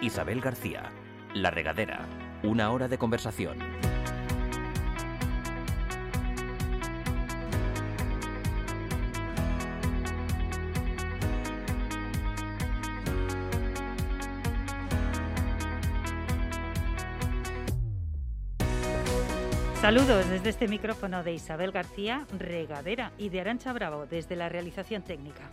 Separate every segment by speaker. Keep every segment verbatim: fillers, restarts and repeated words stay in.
Speaker 1: Isabel García, La Regadera, una hora de conversación.
Speaker 2: Saludos desde este micrófono de Isabel García, Regadera, y de Arantxa Bravo desde la realización técnica.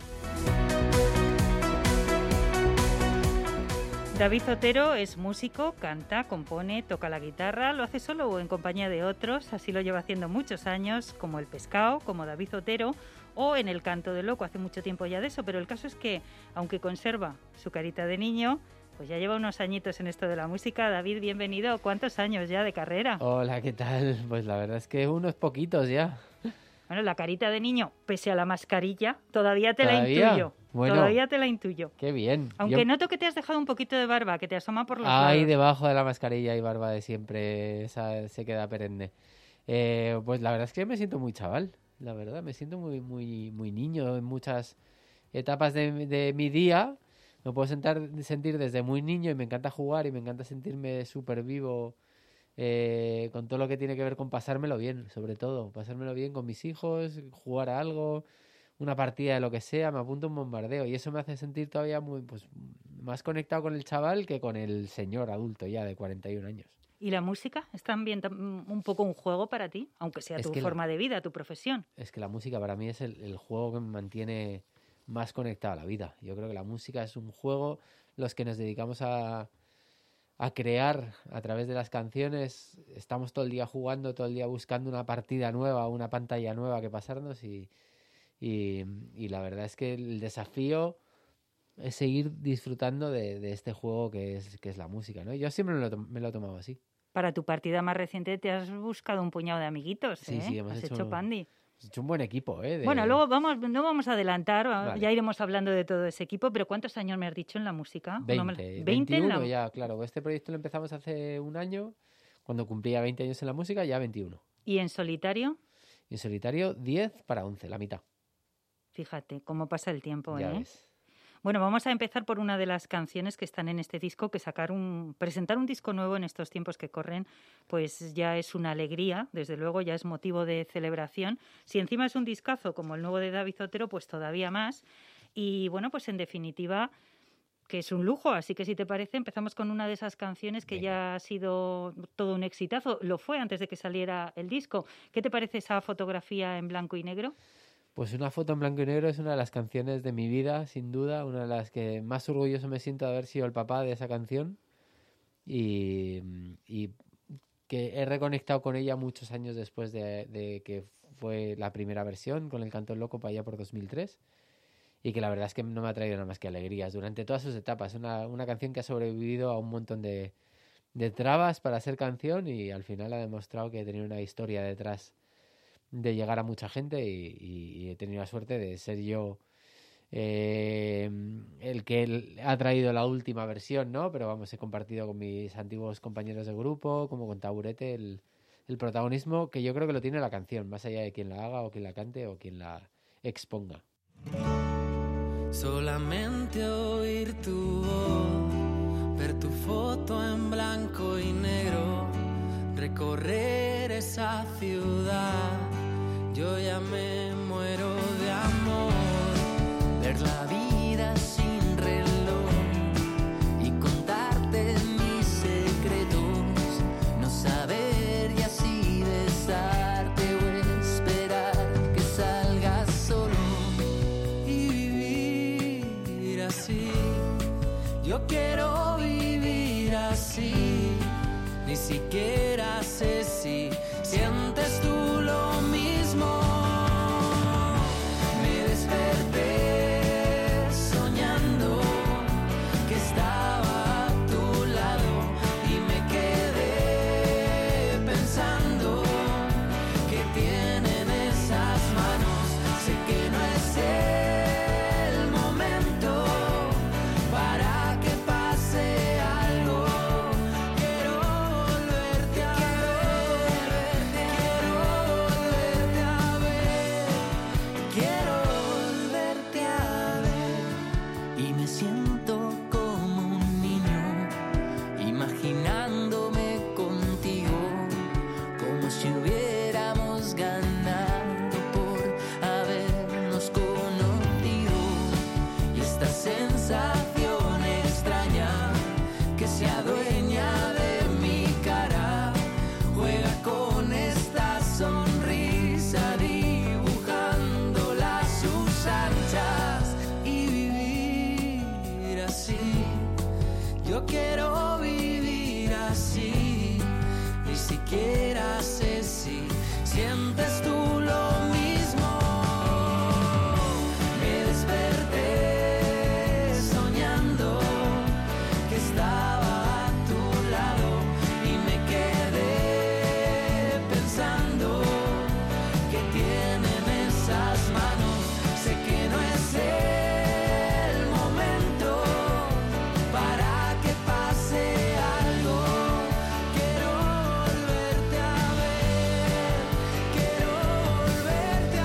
Speaker 2: David Otero es músico, canta, compone, toca la guitarra, lo hace solo o en compañía de otros, así lo lleva haciendo muchos años, como El Pescado, como David Otero, o en El Canto del Loco, hace mucho tiempo ya de eso, pero el caso es que, aunque conserva su carita de niño, pues ya lleva unos añitos en esto de la música. David, bienvenido. ¿Cuántos años ya de carrera?
Speaker 3: Hola, ¿qué tal? Pues la verdad es que unos poquitos ya.
Speaker 2: Bueno, la carita de niño, pese a la mascarilla, todavía te
Speaker 3: ¿Todavía?
Speaker 2: la intuyo.
Speaker 3: Bueno,
Speaker 2: todavía te la intuyo.
Speaker 3: Qué bien.
Speaker 2: Aunque
Speaker 3: Yo...
Speaker 2: noto que te has dejado un poquito de barba, que te asoma por los
Speaker 3: Ahí
Speaker 2: lados.
Speaker 3: debajo de la mascarilla hay barba de siempre, esa se queda perenne. Eh, pues la verdad es que me siento muy chaval, la verdad, me siento muy, muy, muy niño en muchas etapas de, de mi día. Me puedo sentar, sentir desde muy niño y me encanta jugar y me encanta sentirme súper vivo eh, con todo lo que tiene que ver con pasármelo bien, sobre todo. Pasármelo bien con mis hijos, jugar a algo, una partida de lo que sea, me apunto a un bombardeo y eso me hace sentir todavía muy pues más conectado con el chaval que con el señor adulto ya de cuarenta y un años.
Speaker 2: ¿Y la música es también un poco un juego para ti? Aunque sea
Speaker 3: es
Speaker 2: tu
Speaker 3: que
Speaker 2: forma
Speaker 3: la,
Speaker 2: de vida, tu profesión.
Speaker 3: Es que la música para mí es el, el juego que me mantiene más conectado a la vida. Yo creo que la música es un juego, los que nos dedicamos a, a crear a través de las canciones, estamos todo el día jugando, todo el día buscando una partida nueva, una pantalla nueva que pasarnos y, y, y la verdad es que el desafío es seguir disfrutando de, de este juego que es, que es la música, ¿no? Yo siempre me lo, me lo he tomado así.
Speaker 2: Para tu partida más reciente te has buscado un puñado de amiguitos, ¿eh?
Speaker 3: Sí, sí, hemos
Speaker 2: has
Speaker 3: hecho,
Speaker 2: hecho pandi.
Speaker 3: Hemos hecho un buen equipo, ¿eh? De...
Speaker 2: Bueno, luego vamos, no vamos a adelantar,
Speaker 3: Vale.
Speaker 2: Ya iremos hablando de todo ese equipo, pero ¿cuántos años me has dicho en la música?
Speaker 3: veinte,
Speaker 2: No me... veinte
Speaker 3: veintiuno
Speaker 2: en la...
Speaker 3: ya, claro. Este proyecto lo empezamos hace un año, cuando cumplía veinte años en la música, ya veintiuno.
Speaker 2: ¿Y en solitario?
Speaker 3: Y en solitario diez para once, la mitad.
Speaker 2: Fíjate cómo pasa el tiempo,
Speaker 3: ya
Speaker 2: ¿eh?
Speaker 3: Ves.
Speaker 2: Bueno, vamos a empezar por una de las canciones que están en este disco, que sacar un, presentar un disco nuevo en estos tiempos que corren, pues ya es una alegría, desde luego ya es motivo de celebración. Si encima es un discazo como el nuevo de David Otero, pues todavía más. Y bueno, pues en definitiva, que es un lujo, así que si te parece, empezamos con una de esas canciones que
Speaker 3: Venga.
Speaker 2: ya ha sido todo un exitazo. Lo fue antes de que saliera el disco. ¿Qué te parece esa fotografía en blanco y negro?
Speaker 3: Pues Una foto en blanco y negro es una de las canciones de mi vida, sin duda, una de las que más orgulloso me siento de haber sido el papá de esa canción y, y que he reconectado con ella muchos años después de, de que fue la primera versión con El Canto del Loco para allá por dos mil tres y que la verdad es que no me ha traído nada más que alegrías durante todas sus etapas. Una, una canción que ha sobrevivido a un montón de, de trabas para ser canción y al final ha demostrado que tenía una historia detrás de llegar a mucha gente y, y, y he tenido la suerte de ser yo eh, el que él ha traído la última versión, ¿no? Pero vamos, he compartido con mis antiguos compañeros de grupo, como con Taburete, el, el protagonismo que yo creo que lo tiene la canción, más allá de quien la haga o quien la cante o quien la exponga.
Speaker 4: Solamente oír tu voz, ver tu foto en blanco y negro, recorrer esa ciudad, yo ya me muero de amor, ver la vida sin reloj y contarte mis secretos, no saber y así besarte o esperar que salgas solo y vivir así, yo quiero vivir así. Ni siquiera sé si sientes tú lo mismo. Me desperté soñando que estaba a tu lado y me quedé pensando que tienen esas manos. Sé que no es el momento para que pase algo. sensación extraña que se adueña de mi cara, juega con esta sonrisa dibujándola a sus anchas y vivir así. Yo quiero vivir así, ni siquiera sé si sientes tú lo mismo. Me desperté soñando que estaba a tu lado y me quedé pensando que tienen esas manos. Sé que no es el momento para que pase algo. Quiero volverte a ver, quiero volverte a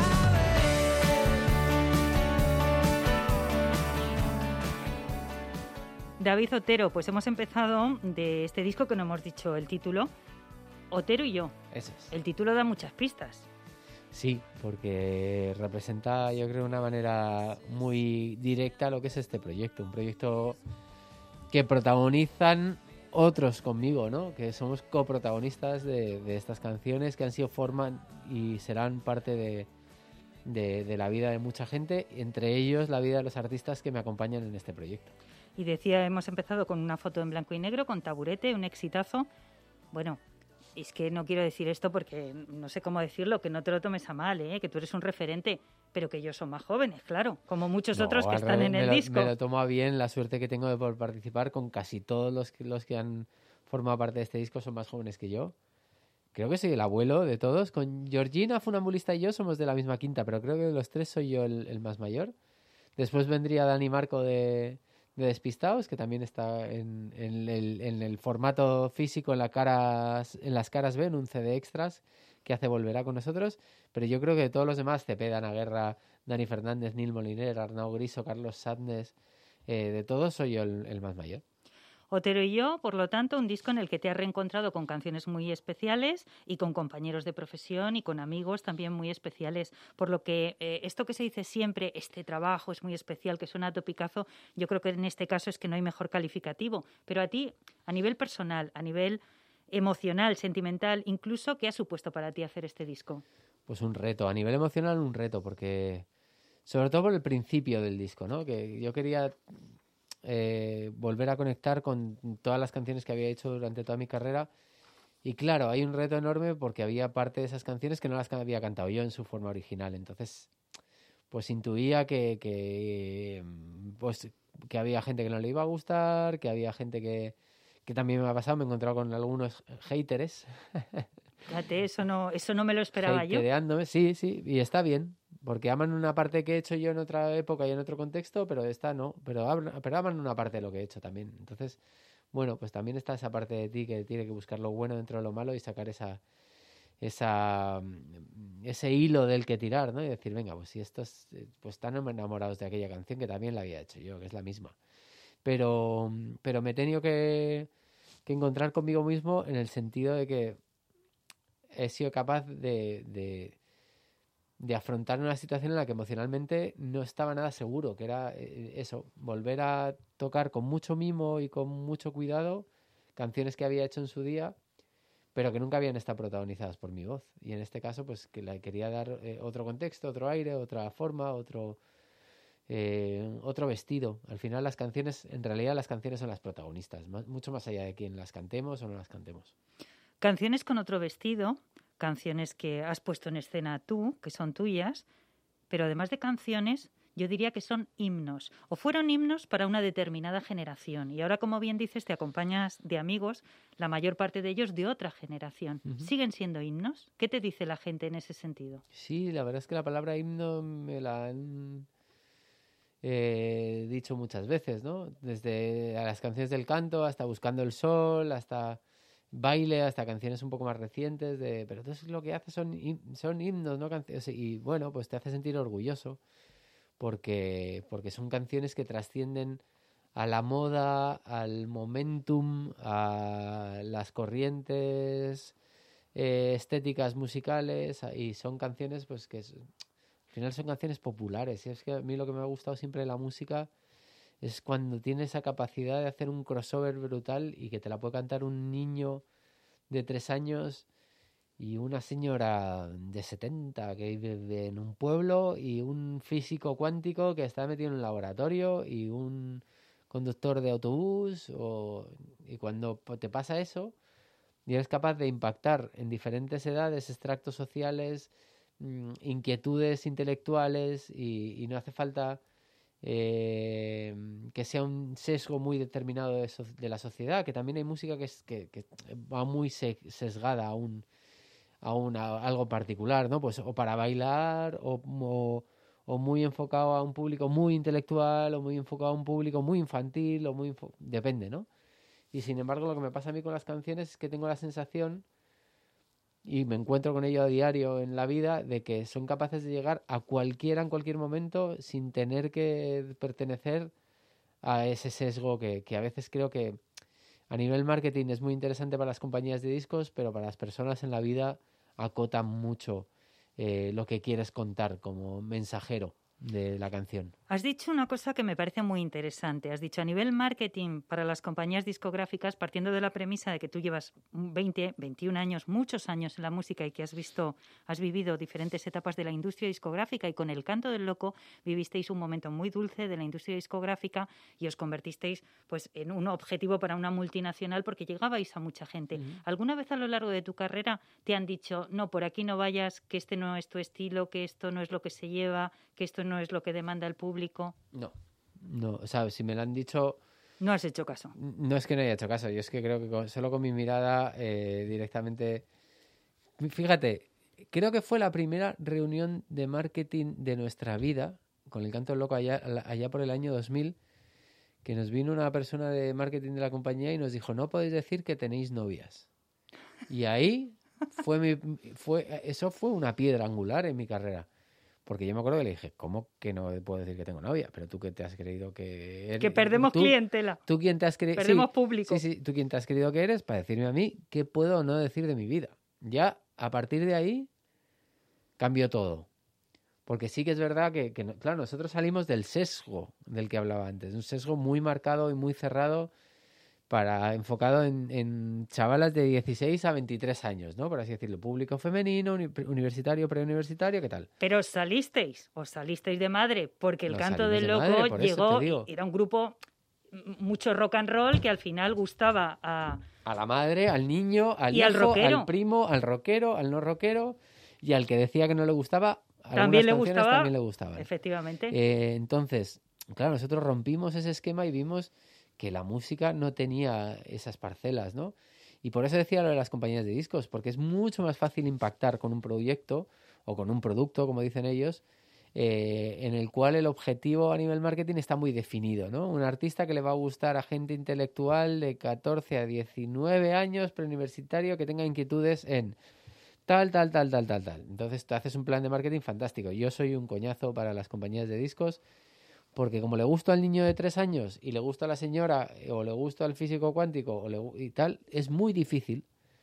Speaker 4: ver.
Speaker 2: David Otero, pues hemos empezado de este disco que no hemos dicho el título, Otero y yo.
Speaker 3: Eso es.
Speaker 2: El título da muchas pistas.
Speaker 3: Sí, porque representa, yo creo, de una manera muy directa lo que es este proyecto. Un proyecto que protagonizan otros conmigo, ¿no? Que somos coprotagonistas de, de estas canciones que han sido, forman y serán parte de, de, de la vida de mucha gente, entre ellos la vida de los artistas que me acompañan en este proyecto.
Speaker 2: Y decía, hemos empezado con una foto en blanco y negro, con Taburete, un exitazo. Bueno, es que no quiero decir esto porque no sé cómo decirlo, que no te lo tomes a mal, ¿eh? Que tú eres un referente, pero que ellos son más jóvenes, claro, como muchos
Speaker 3: No,
Speaker 2: otros que
Speaker 3: al
Speaker 2: están
Speaker 3: revés,
Speaker 2: en
Speaker 3: me
Speaker 2: el
Speaker 3: lo-
Speaker 2: disco.
Speaker 3: Me lo tomo a bien, la suerte que tengo de poder participar con casi todos los que, los que han formado parte de este disco son más jóvenes que yo. Creo que soy el abuelo de todos. Con Georgina, Funambulista y yo somos de la misma quinta, pero creo que de los tres soy yo el, el más mayor. Después vendría Dani Marco de, de Despistaos, que también está en, en el, en el formato físico en, la caras, en las caras B, en un C D extras, que hace Volverá con nosotros. Pero yo creo que de todos los demás, C P, Dana Guerra, Dani Fernández, Nil Moliner, Arnau Griso, Carlos Sadness, eh, de todos soy yo el, el más mayor.
Speaker 2: Otero y yo, por lo tanto, un disco en el que te has reencontrado con canciones muy especiales y con compañeros de profesión y con amigos también muy especiales. Por lo que eh, esto que se dice siempre, este trabajo es muy especial, que suena a topicazo, yo creo que en este caso es que no hay mejor calificativo. Pero a ti, a nivel personal, a nivel emocional, sentimental, incluso, ¿qué ha supuesto para ti hacer este disco?
Speaker 3: Pues un reto, a nivel emocional un reto, porque sobre todo por el principio del disco, ¿no? Que yo quería eh, volver a conectar con todas las canciones que había hecho durante toda mi carrera. Y claro, hay un reto enorme porque había parte de esas canciones que no las había cantado yo en su forma original. Entonces, pues intuía que, que, pues, que había gente que no le iba a gustar, que había gente que, que también me ha pasado, me he encontrado con algunos haters.
Speaker 2: Fíjate, eso no, eso no me lo esperaba yo.
Speaker 3: Hatereándome, sí, sí, y está bien, porque aman una parte que he hecho yo en otra época y en otro contexto, pero esta no, pero, habla- pero aman una parte de lo que he hecho también. Entonces, bueno, pues también está esa parte de ti que tiene que buscar lo bueno dentro de lo malo y sacar esa, esa mm, ese hilo del que tirar, ¿no? Y decir, venga, pues si estos eh, pues están enamorados de aquella canción que también la había hecho yo, que es la misma. Pero, pero me he tenido que, que encontrar conmigo mismo en el sentido de que he sido capaz de, de, de afrontar una situación en la que emocionalmente no estaba nada seguro, que era eh, eso, volver a tocar con mucho mimo y con mucho cuidado canciones que había hecho en su día, pero que nunca habían estado protagonizadas por mi voz. Y en este caso, pues que le quería dar eh, otro contexto, otro aire, otra forma, otro, eh, otro vestido. Al final las canciones, en realidad las canciones son las protagonistas, más, mucho más allá de quién las cantemos o no las cantemos.
Speaker 2: Canciones con otro vestido, canciones que has puesto en escena tú, que son tuyas, pero además de canciones, yo diría que son himnos, o fueron himnos para una determinada generación. Y ahora, como bien dices, te acompañas de amigos, la mayor parte de ellos de otra generación.
Speaker 3: Ujú.
Speaker 2: ¿Siguen siendo himnos? ¿Qué te dice la gente en ese sentido?
Speaker 3: Sí, la verdad es que la palabra himno me la han eh, dicho muchas veces, ¿no? Desde a las canciones del canto hasta Buscando el Sol, hasta baile, hasta canciones un poco más recientes, de, pero entonces lo que hace son, him- son himnos, ¿no? Canciones, y bueno, pues te hace sentir orgulloso porque, porque son canciones que trascienden a la moda, al momentum, a las corrientes eh, estéticas musicales, a- y son canciones pues que es- al final son canciones populares. Y es que a mí lo que me ha gustado siempre de la música es cuando tiene esa capacidad de hacer un crossover brutal y que te la puede cantar un niño de tres años y una señora de setenta que vive en un pueblo y un físico cuántico que está metido en un laboratorio y un conductor de autobús. O... Y cuando te pasa eso y eres capaz de impactar en diferentes edades, extractos sociales, mmm, inquietudes intelectuales y, y no hace falta eh, que sea un sesgo muy determinado de, so- de la sociedad, que también hay música que, es, que, que va muy se- sesgada a un a, una, algo particular, ¿no? Pues o para bailar o, o, o muy enfocado a un público muy intelectual o muy enfocado a un público muy infantil o muy... Info... Depende, ¿no? Y sin embargo lo que me pasa a mí con las canciones es que tengo la sensación, y me encuentro con ello a diario en la vida, de que son capaces de llegar a cualquiera en cualquier momento sin tener que pertenecer a ese sesgo que, que a veces creo que a nivel marketing es muy interesante para las compañías de discos, pero para las personas en la vida acota mucho eh, lo que quieres contar como mensajero de la canción.
Speaker 2: Has dicho una cosa que me parece muy interesante. Has dicho a nivel marketing para las compañías discográficas, partiendo de la premisa de que tú llevas veinte, veintiún años, muchos años en la música y que has visto, has vivido diferentes etapas de la industria discográfica, y con El Canto del Loco vivisteis un momento muy dulce de la industria discográfica y os convertisteis pues en un objetivo para una multinacional porque llegabais a mucha gente. Uh-huh. ¿Alguna vez a lo largo de tu carrera te han dicho, no, por aquí no vayas, que este no es tu estilo, que esto no es lo que se lleva, que esto no es lo que demanda el público?
Speaker 3: No, no, o sea, si me lo han dicho...
Speaker 2: No has hecho caso.
Speaker 3: No es que no haya hecho caso, yo es que creo que con, solo con mi mirada eh, directamente... Fíjate, creo que fue la primera reunión de marketing de nuestra vida, con El Canto del Loco allá, allá por el año dos mil, que nos vino una persona de marketing de la compañía y nos dijo, no podéis decir que tenéis novias. Y ahí fue mi, fue, eso fue una piedra angular en mi carrera. Porque yo me acuerdo que le dije, ¿cómo que no puedo decir que tengo novia? Pero tú que te has creído que eres...
Speaker 2: Que perdemos
Speaker 3: ¿Tú,
Speaker 2: clientela.
Speaker 3: ¿Tú quién te has creído?
Speaker 2: Perdemos
Speaker 3: sí,
Speaker 2: público.
Speaker 3: Sí, sí, tú quién te has creído que eres para decirme a mí qué puedo o no decir de mi vida. Ya, a partir de ahí, cambió todo. Porque sí que es verdad que, que claro, nosotros salimos del sesgo del que hablaba antes. Un sesgo muy marcado y muy cerrado, para enfocado en, en chavalas de dieciséis a veintitrés años, ¿no? Por así decirlo, público femenino, uni- universitario, preuniversitario, ¿qué tal?
Speaker 2: Pero os salisteis, os salisteis de madre, porque El
Speaker 3: Nos
Speaker 2: Canto del
Speaker 3: de
Speaker 2: Loco
Speaker 3: madre,
Speaker 2: llegó, era un grupo, mucho rock and roll, que al final gustaba a...
Speaker 3: A la madre, al niño, al
Speaker 2: y
Speaker 3: hijo,
Speaker 2: al, rockero.
Speaker 3: al primo, al rockero, al no rockero, y al que decía que no le gustaba,
Speaker 2: también le
Speaker 3: canciones
Speaker 2: gustaba,
Speaker 3: también le gustaban.
Speaker 2: Efectivamente.
Speaker 3: Eh, entonces, claro, nosotros rompimos ese esquema y vimos que la música no tenía esas parcelas, ¿no? Y por eso decía lo de las compañías de discos, porque es mucho más fácil impactar con un proyecto o con un producto, como dicen ellos, eh, en el cual el objetivo a nivel marketing está muy definido, ¿no? Un artista que le va a gustar a gente intelectual de catorce a diecinueve años, preuniversitario, que tenga inquietudes en tal, tal, tal, tal, tal, tal. Entonces te haces un plan de marketing fantástico. Yo soy un coñazo para las compañías de discos, porque como le gusta al niño de tres años y le gusta a la señora o le gusta al físico cuántico o le, y tal, es muy difícil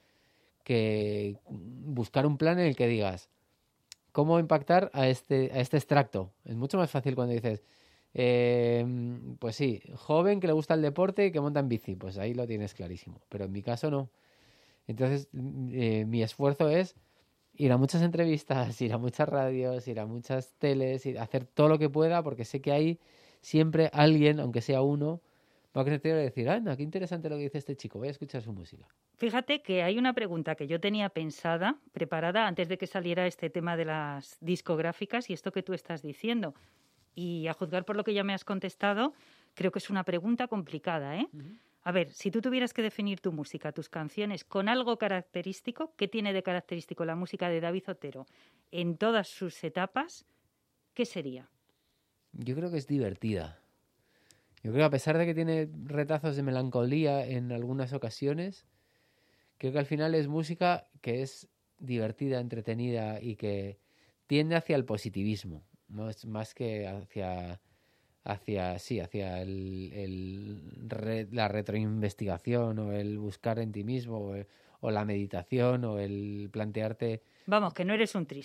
Speaker 3: que buscar un plan en el que digas cómo impactar a este, a este extracto. Es mucho más fácil cuando dices, eh, pues sí, joven que le gusta el deporte y que monta en bici, pues ahí lo tienes clarísimo. Pero en mi caso no. Entonces eh, mi esfuerzo es ir a muchas entrevistas, ir a muchas radios, ir a muchas teles, ir a hacer todo lo que pueda, porque sé que hay siempre alguien, aunque sea uno, va a querer decir, anda, qué interesante lo que dice este chico, voy a escuchar su música.
Speaker 2: Fíjate que hay una pregunta que yo tenía pensada, preparada, antes de que saliera este tema de las discográficas y esto que tú estás diciendo. Y a juzgar por lo que ya me has contestado, creo que es una pregunta complicada, ¿eh? Uh-huh. A ver, si tú tuvieras que definir tu música, tus canciones, con algo característico, ¿qué tiene de característico la música de David Otero en todas sus etapas? ¿Qué sería?
Speaker 3: Yo creo que es divertida. Yo creo que a pesar de que tiene retazos de melancolía en algunas ocasiones, creo que al final es música que es divertida, entretenida y que tiende hacia el positivismo, más, más que hacia... hacia sí hacia el, el re, la retroinvestigación o el buscar en ti mismo o, el, o la meditación o el plantearte.
Speaker 2: Vamos, que no eres un triste.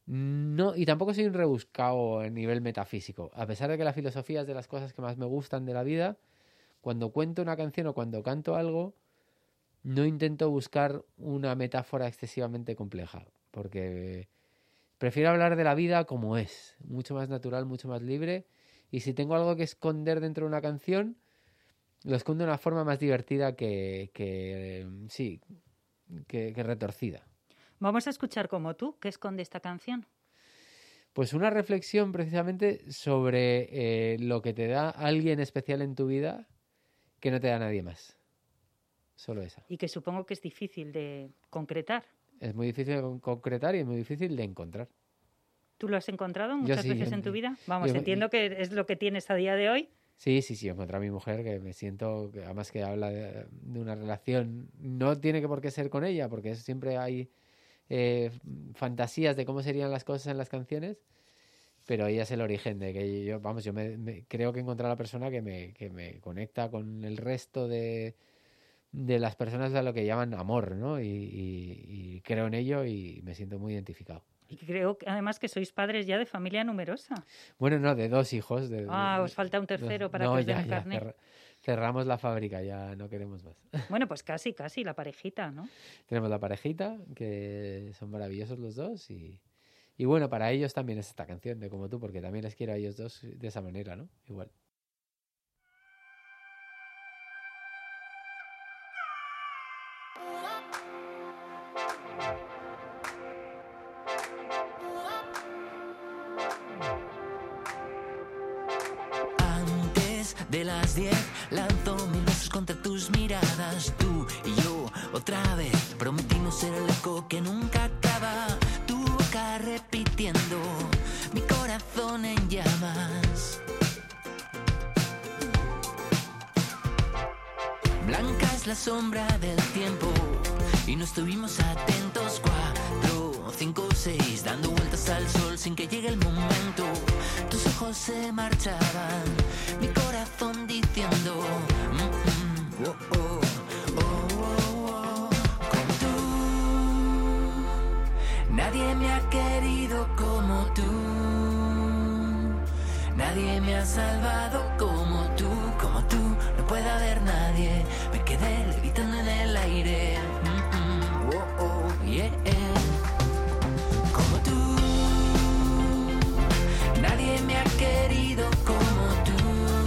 Speaker 3: No, y tampoco soy un rebuscado a nivel metafísico. A pesar de que la filosofía es de las cosas que más me gustan de la vida, cuando cuento una canción o cuando canto algo, no intento buscar una metáfora excesivamente compleja, porque prefiero hablar de la vida como es, mucho más natural, mucho más libre, y si tengo algo que esconder dentro de una canción, lo escondo de una forma más divertida que, que eh, sí, que, que retorcida.
Speaker 2: Vamos a escuchar como tú, ¿qué esconde esta canción?
Speaker 3: Pues una reflexión precisamente sobre eh, lo que te da alguien especial en tu vida que no te da nadie más. Solo esa.
Speaker 2: Y que supongo que es difícil de concretar.
Speaker 3: Es muy difícil de con- concretar y es muy difícil de encontrar.
Speaker 2: ¿Tú lo has encontrado muchas
Speaker 3: sí,
Speaker 2: veces
Speaker 3: yo-
Speaker 2: en tu vida? Vamos,
Speaker 3: yo-
Speaker 2: entiendo que es lo que tienes a día de hoy.
Speaker 3: Sí, sí, sí, encontré a mi mujer que me siento, que además que habla de, de una relación, no tiene que por qué ser con ella, porque es- siempre hay eh, fantasías de cómo serían las cosas en las canciones, pero ella es el origen de que yo, vamos, yo me, me- creo que he encontrado a la persona que me, que me conecta con el resto de, de las personas a lo que llaman amor, ¿no? Y, y- y creo en ello y me siento muy identificado.
Speaker 2: Y creo que, además que sois padres ya de familia numerosa.
Speaker 3: Bueno, no, de dos hijos. De,
Speaker 2: Ah,
Speaker 3: de-
Speaker 2: os falta un tercero
Speaker 3: dos-
Speaker 2: para
Speaker 3: no,
Speaker 2: que os den
Speaker 3: ya,
Speaker 2: un
Speaker 3: ya,
Speaker 2: carné.
Speaker 3: cerra- cerramos la fábrica, ya no queremos más.
Speaker 2: Bueno, pues casi, casi, la parejita, ¿no?
Speaker 3: Tenemos la parejita, que son maravillosos los dos y, y bueno, para ellos también es esta canción de Como tú, porque también les quiero a ellos dos de esa manera, ¿no? Igual.
Speaker 4: Antes de las diez lanzo mil besos contra tus miradas. Tú y yo otra vez prometimos ser el eco que nunca acaba. Tu boca repitiendo, mi corazón en llamas. Blanca es la sombra del tiempo y no estuvimos atentos. Cuatro, cinco, seis, dando vueltas al sol sin que llegue el momento. Tus ojos se marchaban, mi corazón diciendo mm, mm, oh, oh, oh, oh, oh. Como tú, nadie me ha querido como tú. Nadie me ha salvado como tú, como tú. No puede haber nadie. Me quedé levitando en el aire. Mm, mm, oh, oh, yeah. Como tú. Nadie me ha querido como tú.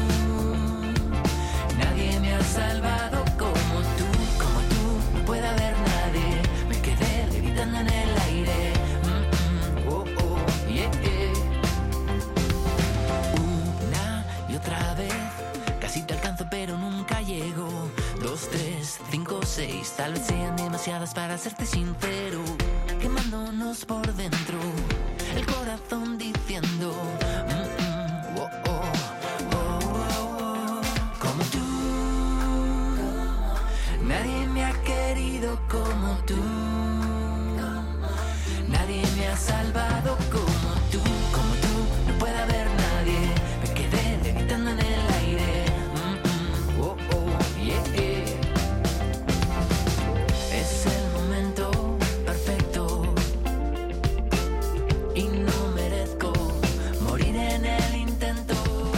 Speaker 4: Nadie me ha salvado como tú, como tú. No puede haber nadie. Me quedé levitando en el aire. Mm, mm, oh, oh, yeah. Una y otra vez, casi te alcanzo pero nunca llego. Dos, tres, cinco, seis, tal vez sean demasiadas para serte sincero. Quemándonos por dentro, el corazón diciendo mm, mm, oh, oh, oh, oh, oh. Como tú, nadie me ha querido como tú. Nadie me ha salvado como tú, como tú. No puede haber nadie. Me quedé levitando en el aire. Mm, mm, oh, oh, yeah. Es el momento perfecto y no merezco morir en el intento.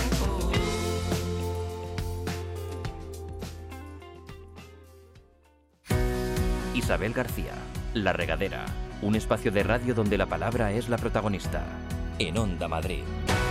Speaker 1: Isabel García, La Regadera, un espacio de radio donde la palabra es la protagonista. En Onda Madrid.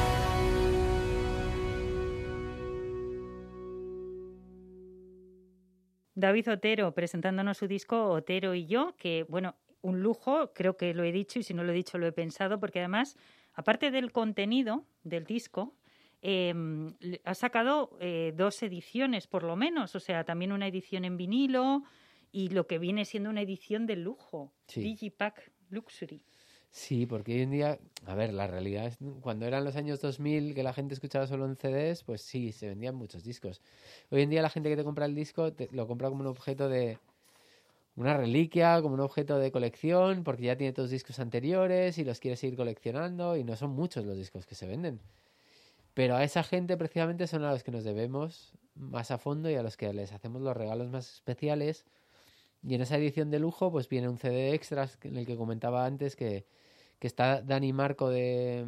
Speaker 2: David Otero presentándonos su disco Otero y yo, que, bueno, un lujo, creo que lo he dicho y si no lo he dicho lo he pensado, porque además, aparte del contenido del disco, eh, ha sacado eh, dos ediciones por lo menos, o sea, también una edición en vinilo y lo que viene siendo una edición de lujo,
Speaker 3: Sí.
Speaker 2: Digipack Luxury.
Speaker 3: Sí, porque hoy en día, a ver, la realidad es, cuando eran los años dos mil que la gente escuchaba solo en C Ds, pues sí, se vendían muchos discos. Hoy en día la gente que te compra el disco te, lo compra como un objeto de, una reliquia, como un objeto de colección, porque ya tiene todos los discos anteriores y los quiere seguir coleccionando y no son muchos los discos que se venden. Pero a esa gente precisamente son a los que nos debemos más a fondo y a los que les hacemos los regalos más especiales. Y en esa edición de lujo pues viene un C D de extras en el que comentaba antes que, que está Dani Marco de,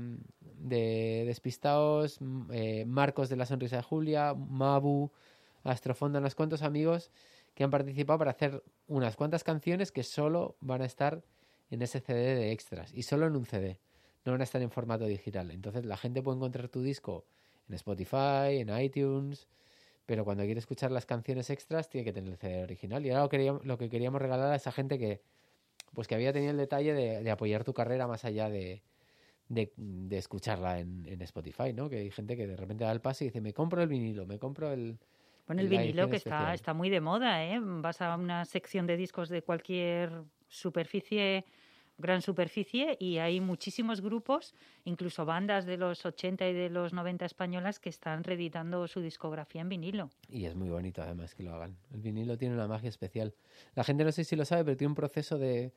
Speaker 3: de Despistaos, eh, Marcos de La Sonrisa de Julia, Mabu, Astrofonda, unos cuantos amigos que han participado para hacer unas cuantas canciones que solo van a estar en ese C D de extras y solo en un C D, no van a estar en formato digital. Entonces la gente puede encontrar tu disco en Spotify, en iTunes, pero cuando quiere escuchar las canciones extras tiene que tener el C D original. Y ahora lo, queríamos, lo que queríamos regalar a esa gente que pues que había tenido el detalle de, de apoyar tu carrera más allá de, de, de escucharla en, en Spotify, ¿no? Que hay gente que de repente da el paso y dice, me compro el vinilo, me compro el...
Speaker 2: Bueno, el vinilo que está, está muy de moda, ¿eh? Vas a una sección de discos de cualquier superficie, gran superficie, y hay muchísimos grupos, incluso bandas de los ochenta y de los noventa españolas, que están reeditando su discografía en vinilo.
Speaker 3: Y es muy bonito además que lo hagan. El vinilo tiene una magia especial. La gente no sé si lo sabe, pero tiene un proceso de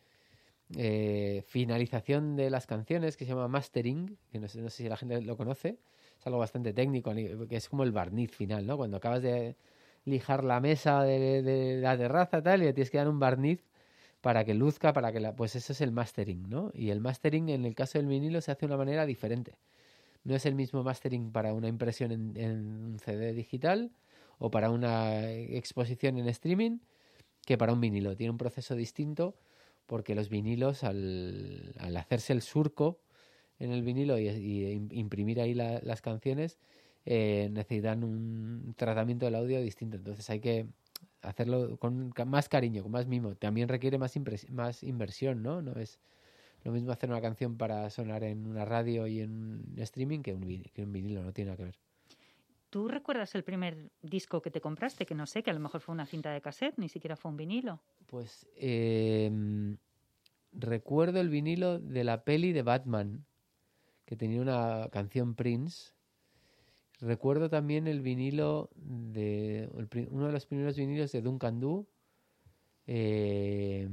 Speaker 3: eh, finalización de las canciones que se llama mastering, que no sé, no sé si la gente lo conoce. Es algo bastante técnico, que es como el barniz final, ¿no? Cuando acabas de lijar la mesa de, de la terraza tal, y le tienes que dar un barniz para que luzca, para que la... Pues eso es el mastering, ¿no? Y el mastering en el caso del vinilo se hace de una manera diferente. No es el mismo mastering para una impresión en, en un C D digital o para una exposición en streaming que para un vinilo. Tiene un proceso distinto porque los vinilos, al, al hacerse el surco en el vinilo y, y imprimir ahí la, las canciones, eh, necesitan un tratamiento del audio distinto. Entonces hay que hacerlo con más cariño, con más mimo. También requiere más, impres- más inversión, ¿no? No es lo mismo hacer una canción para sonar en una radio y en un streaming que un, vin- que un vinilo, no tiene nada que ver.
Speaker 2: ¿Tú recuerdas el primer disco que te compraste? Que no sé, que a lo mejor fue una cinta de cassette, ni siquiera fue un vinilo.
Speaker 3: Pues eh, recuerdo el vinilo de la peli de Batman, que tenía una canción Prince. Recuerdo también el vinilo de el, uno de los primeros vinilos de Duncan Du. Eh,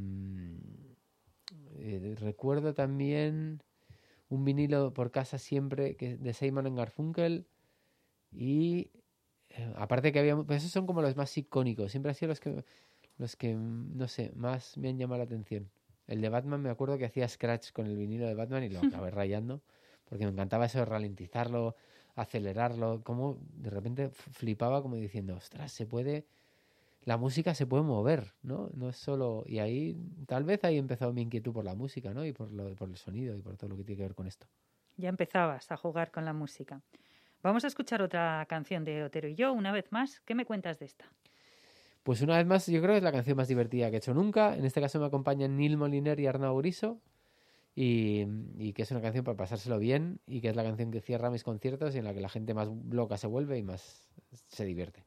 Speaker 3: eh, recuerdo también un vinilo por casa siempre que de Simon and Garfunkel. Y eh, aparte que había, pues esos son como los más icónicos. Siempre han sido los que los que no sé, más me han llamado la atención. El de Batman me acuerdo que hacía scratch con el vinilo de Batman y lo acabé rayando. Porque me encantaba eso de ralentizarlo, acelerarlo, como de repente flipaba como diciendo, ostras, se puede, la música se puede mover, ¿no? No es solo, y ahí, tal vez ahí empezó mi inquietud por la música, ¿no? Y por lo, por el sonido y por todo lo que tiene que ver con esto.
Speaker 2: Ya empezabas a jugar con la música. Vamos a escuchar otra canción de Otero y yo, una vez más. ¿Qué me cuentas de esta?
Speaker 3: Pues una vez más, yo creo que es la canción más divertida que he hecho nunca. En este caso me acompañan Neil Moliner y Arnau Griso. Y, y que es una canción para pasárselo bien y que es la canción que cierra mis conciertos y en la que la gente más loca se vuelve y más se divierte.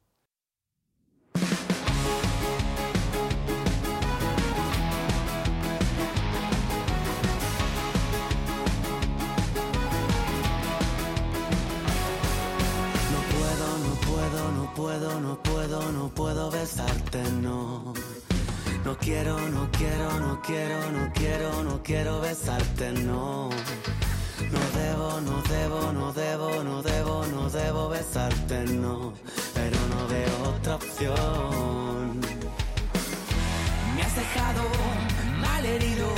Speaker 4: No puedo, no puedo, no puedo, no puedo, no puedo besarte, no. No quiero, no quiero, no quiero, no quiero, no quiero besarte, no. No debo, no debo, no debo, no debo, no debo besarte, no. Pero no veo otra opción. Me has dejado mal herido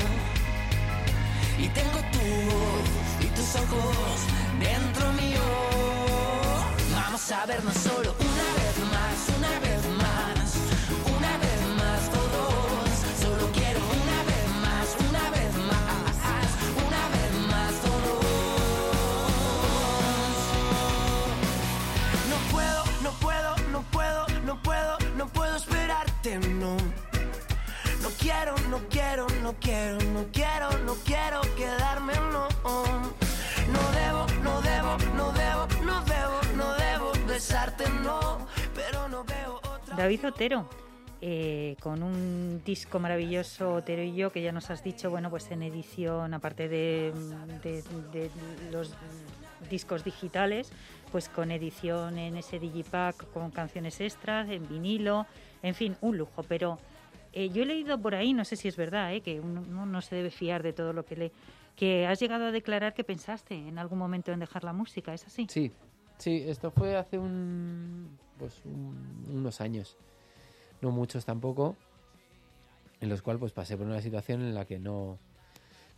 Speaker 4: y tengo tu voz y tus ojos dentro mío. Vamos a vernos solo una vez más, una vez más, una vez más todos. Solo quiero una vez más, una vez más, una vez más todos. No puedo, no puedo, no puedo, no puedo, no puedo esperarte, no. No quiero, no quiero, no quiero, no quiero, no quiero quedarme, no. No debo, no debo, no debo, no debo, no debo besarte, no. Pero no veo otra.
Speaker 2: David Otero, eh, con un disco maravilloso, Otero y yo, que ya nos has dicho, bueno, pues en edición, aparte de, de, de los discos digitales, pues con edición en ese digipack, con canciones extras, en vinilo, en fin, un lujo, pero... Eh, yo he leído por ahí, no sé si es verdad, eh, que uno no, no se debe fiar de todo lo que lee, que has llegado a declarar que pensaste en algún momento en dejar la música, ¿es así?
Speaker 3: Sí, sí, esto fue hace un, pues un, unos años, no muchos tampoco, en los cuales pues pasé por una situación en la que no,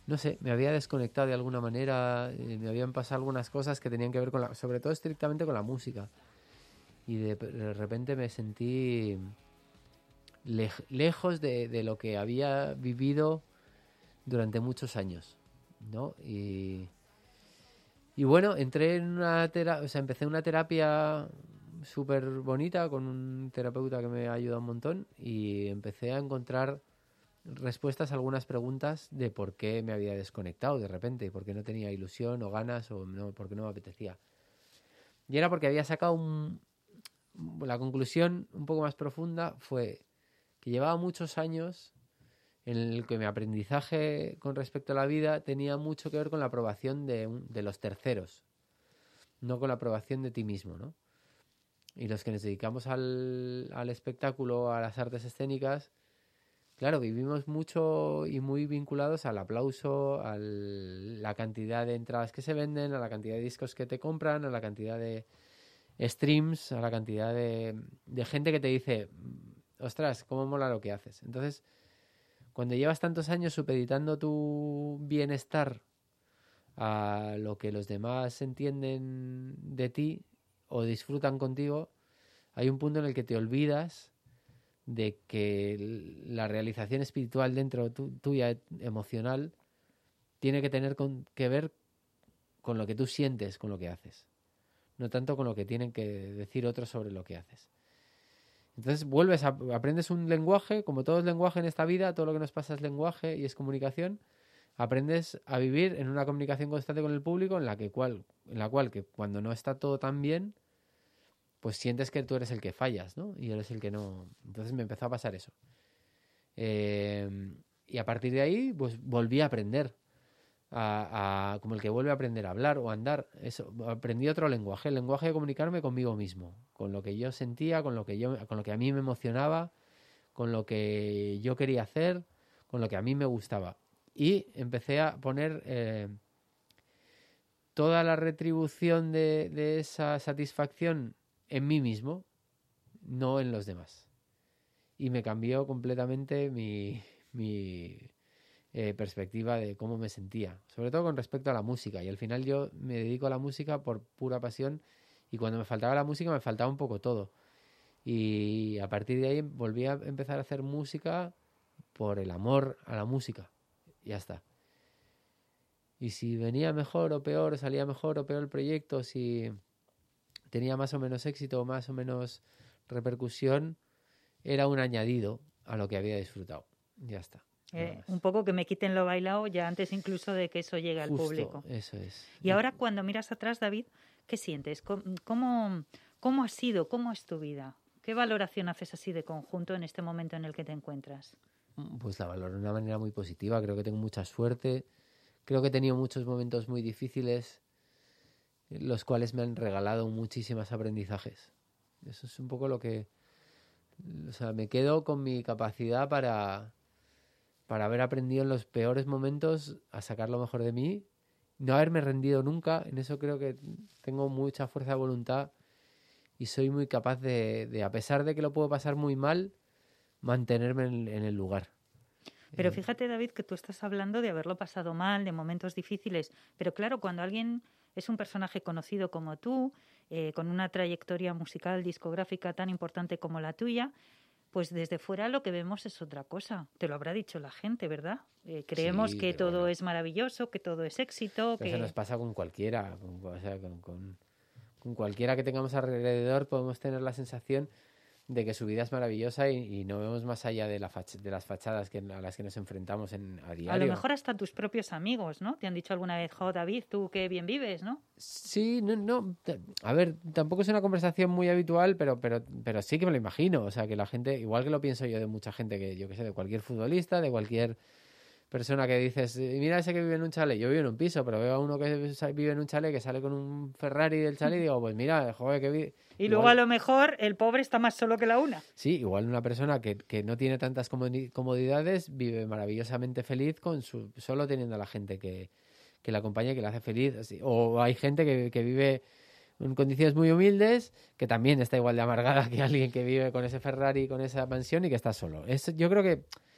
Speaker 3: no sé, me había desconectado de alguna manera, eh, me habían pasado algunas cosas que tenían que ver con la, sobre todo estrictamente con la música. Y de, de repente me sentí lej, lejos de, de lo que había vivido durante muchos años, ¿no? Y, y bueno, entré en una terapia, o sea, empecé una terapia súper bonita con un terapeuta que me ha ayudado un montón y empecé a encontrar respuestas a algunas preguntas de por qué me había desconectado de repente, por qué no tenía ilusión o ganas o no, por qué no me apetecía. Y era porque había sacado un... La conclusión un poco más profunda fue que llevaba muchos años en el que mi aprendizaje con respecto a la vida tenía mucho que ver con la aprobación de, un, de los terceros, no con la aprobación de ti mismo, ¿no? Y los que nos dedicamos al, al espectáculo, a las artes escénicas, claro, vivimos mucho y muy vinculados al aplauso, a la cantidad de entradas que se venden, a la cantidad de discos que te compran, a la cantidad de streams, a la cantidad de, de gente que te dice, ostras, cómo mola lo que haces. Entonces, cuando llevas tantos años supeditando tu bienestar a lo que los demás entienden de ti o disfrutan contigo, hay un punto en el que te olvidas de que la realización espiritual dentro tu, tuya, emocional, tiene que tener con, que ver con lo que tú sientes con lo que haces, no tanto con lo que tienen que decir otros sobre lo que haces. Entonces vuelves a, aprendes un lenguaje, como todo es lenguaje en esta vida, todo lo que nos pasa es lenguaje y es comunicación. Aprendes a vivir en una comunicación constante con el público en la que cual, en la cual que cuando no está todo tan bien, pues sientes que tú eres el que fallas, ¿no? Y eres el que no... Entonces me empezó a pasar eso. Eh, y a partir de ahí, pues volví a aprender. A, a, como el que vuelve a aprender a hablar o a andar. Eso, aprendí otro lenguaje, el lenguaje de comunicarme conmigo mismo, con lo que yo sentía, con lo que yo, con lo que a mí me emocionaba, con lo que yo quería hacer, con lo que a mí me gustaba. Y empecé a poner eh, toda la retribución de, de esa satisfacción en mí mismo, no en los demás. Y me cambió completamente mi, mi eh, perspectiva de cómo me sentía, sobre todo con respecto a la música. Y al final yo me dedico a la música por pura pasión y cuando me faltaba la música me faltaba un poco todo. Y a partir de ahí volví a empezar a hacer música por el amor a la música. Y ya está. Y si venía mejor o peor, salía mejor o peor el proyecto, si tenía más o menos éxito o más o menos repercusión, era un añadido a lo que había disfrutado. Ya está.
Speaker 2: Eh, un poco que me quiten lo bailado ya antes incluso de que eso llegue al
Speaker 3: Justo,
Speaker 2: público.
Speaker 3: Eso es.
Speaker 2: Y ahora cuando miras atrás, David, ¿qué sientes? ¿Cómo, cómo ha sido? ¿Cómo es tu vida? ¿Qué valoración haces así de conjunto en este momento en el que te encuentras?
Speaker 3: Pues la valoro de una manera muy positiva. Creo que tengo mucha suerte. Creo que he tenido muchos momentos muy difíciles, los cuales me han regalado muchísimos aprendizajes. Eso es un poco lo que... O sea, me quedo con mi capacidad para, para haber aprendido en los peores momentos a sacar lo mejor de mí, no haberme rendido nunca. En eso creo que tengo mucha fuerza de voluntad y soy muy capaz de, de a pesar de que lo puedo pasar muy mal, mantenerme en, en el lugar.
Speaker 2: Pero
Speaker 3: Eh,
Speaker 2: fíjate, David, que tú estás hablando de haberlo pasado mal, de momentos difíciles, pero claro, cuando alguien es un personaje conocido como tú, eh, con una trayectoria musical, discográfica tan importante como la tuya, pues desde fuera lo que vemos es otra cosa. Te lo habrá dicho la gente, ¿verdad? Eh, creemos
Speaker 3: Sí,
Speaker 2: que
Speaker 3: pero
Speaker 2: todo
Speaker 3: bueno.
Speaker 2: es maravilloso, que todo es éxito,
Speaker 3: Pero
Speaker 2: que...
Speaker 3: eso nos pasa con cualquiera, con, o sea, con, con, con cualquiera que tengamos alrededor podemos tener la sensación de que su vida es maravillosa y, y no vemos más allá de, la fach- de las fachadas que, a las que nos enfrentamos en, a diario.
Speaker 2: A lo mejor hasta tus propios amigos, ¿no? Te han dicho alguna vez, jo, David, tú qué bien vives, ¿no?
Speaker 3: Sí, no, no. t- A ver, tampoco es una conversación muy habitual, pero, pero, pero sí que me lo imagino. O sea, que la gente, igual que lo pienso yo de mucha gente, que yo que sé, de cualquier futbolista, de cualquier persona que dices, "Eh, mira ese que vive en un chalet, yo vivo en un piso, pero veo a uno que sa- vive en un chalet que sale con un Ferrari del chalet y digo, pues mira, joder, que vi...
Speaker 2: Y luego
Speaker 3: Igual-
Speaker 2: a lo mejor el pobre está más solo que la una.
Speaker 3: Sí, igual una persona que, que no tiene tantas comodi- comodidades vive maravillosamente feliz con su solo teniendo a la gente que, que la acompaña y que la hace feliz. Así. O hay gente que, que vive en condiciones muy humildes que también está igual de amargada que alguien que vive con ese Ferrari, con esa mansión y que está solo. Es, yo creo que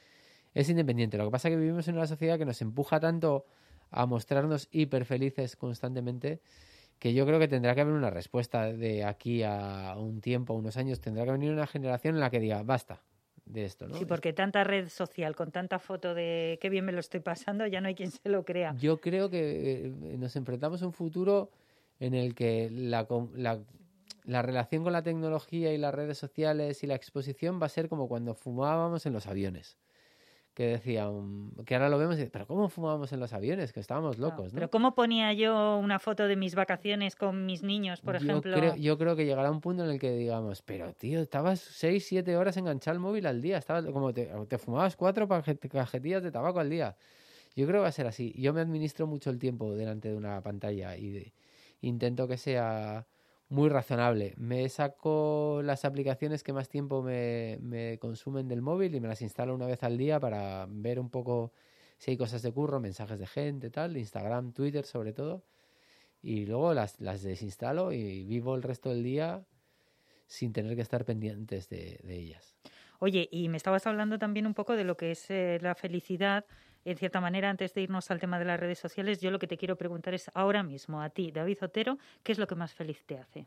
Speaker 3: es independiente. Lo que pasa es que vivimos en una sociedad que nos empuja tanto a mostrarnos hiper felices constantemente, que yo creo que tendrá que haber una respuesta de aquí a un tiempo, a unos años. Tendrá que venir una generación en la que diga, basta de esto, ¿no?
Speaker 2: Sí, porque tanta red social, con tanta foto de qué bien me lo estoy pasando, ya no hay quien se lo crea.
Speaker 3: Yo creo que eh, nos enfrentamos a un futuro en el que la, la, la relación con la tecnología y las redes sociales y la exposición va a ser como cuando fumábamos en los aviones. Que decían, que ahora lo vemos y pero ¿cómo fumábamos en los aviones? Que estábamos locos, ¿no?
Speaker 2: Pero ¿cómo ponía yo una foto de mis vacaciones con mis niños, por
Speaker 3: yo
Speaker 2: ejemplo?
Speaker 3: Creo, yo creo que llegará un punto en el que digamos, pero tío, estabas seis, siete horas enganchado al móvil al día, estabas como te, te fumabas cuatro cajetillas de tabaco al día. Yo creo que va a ser así. Yo me administro mucho el tiempo delante de una pantalla y de, intento que sea muy razonable. Me saco las aplicaciones que más tiempo me, me consumen del móvil y me las instalo una vez al día para ver un poco si hay cosas de curro, mensajes de gente, tal, Instagram, Twitter sobre todo. Y luego las, las desinstalo y vivo el resto del día sin tener que estar pendientes de, de ellas.
Speaker 2: Oye, y me estabas hablando también un poco de lo que es eh, la felicidad. En cierta manera, antes de irnos al tema de las redes sociales, yo lo que te quiero preguntar es ahora mismo, a ti, David Otero, ¿qué es lo que más feliz te hace?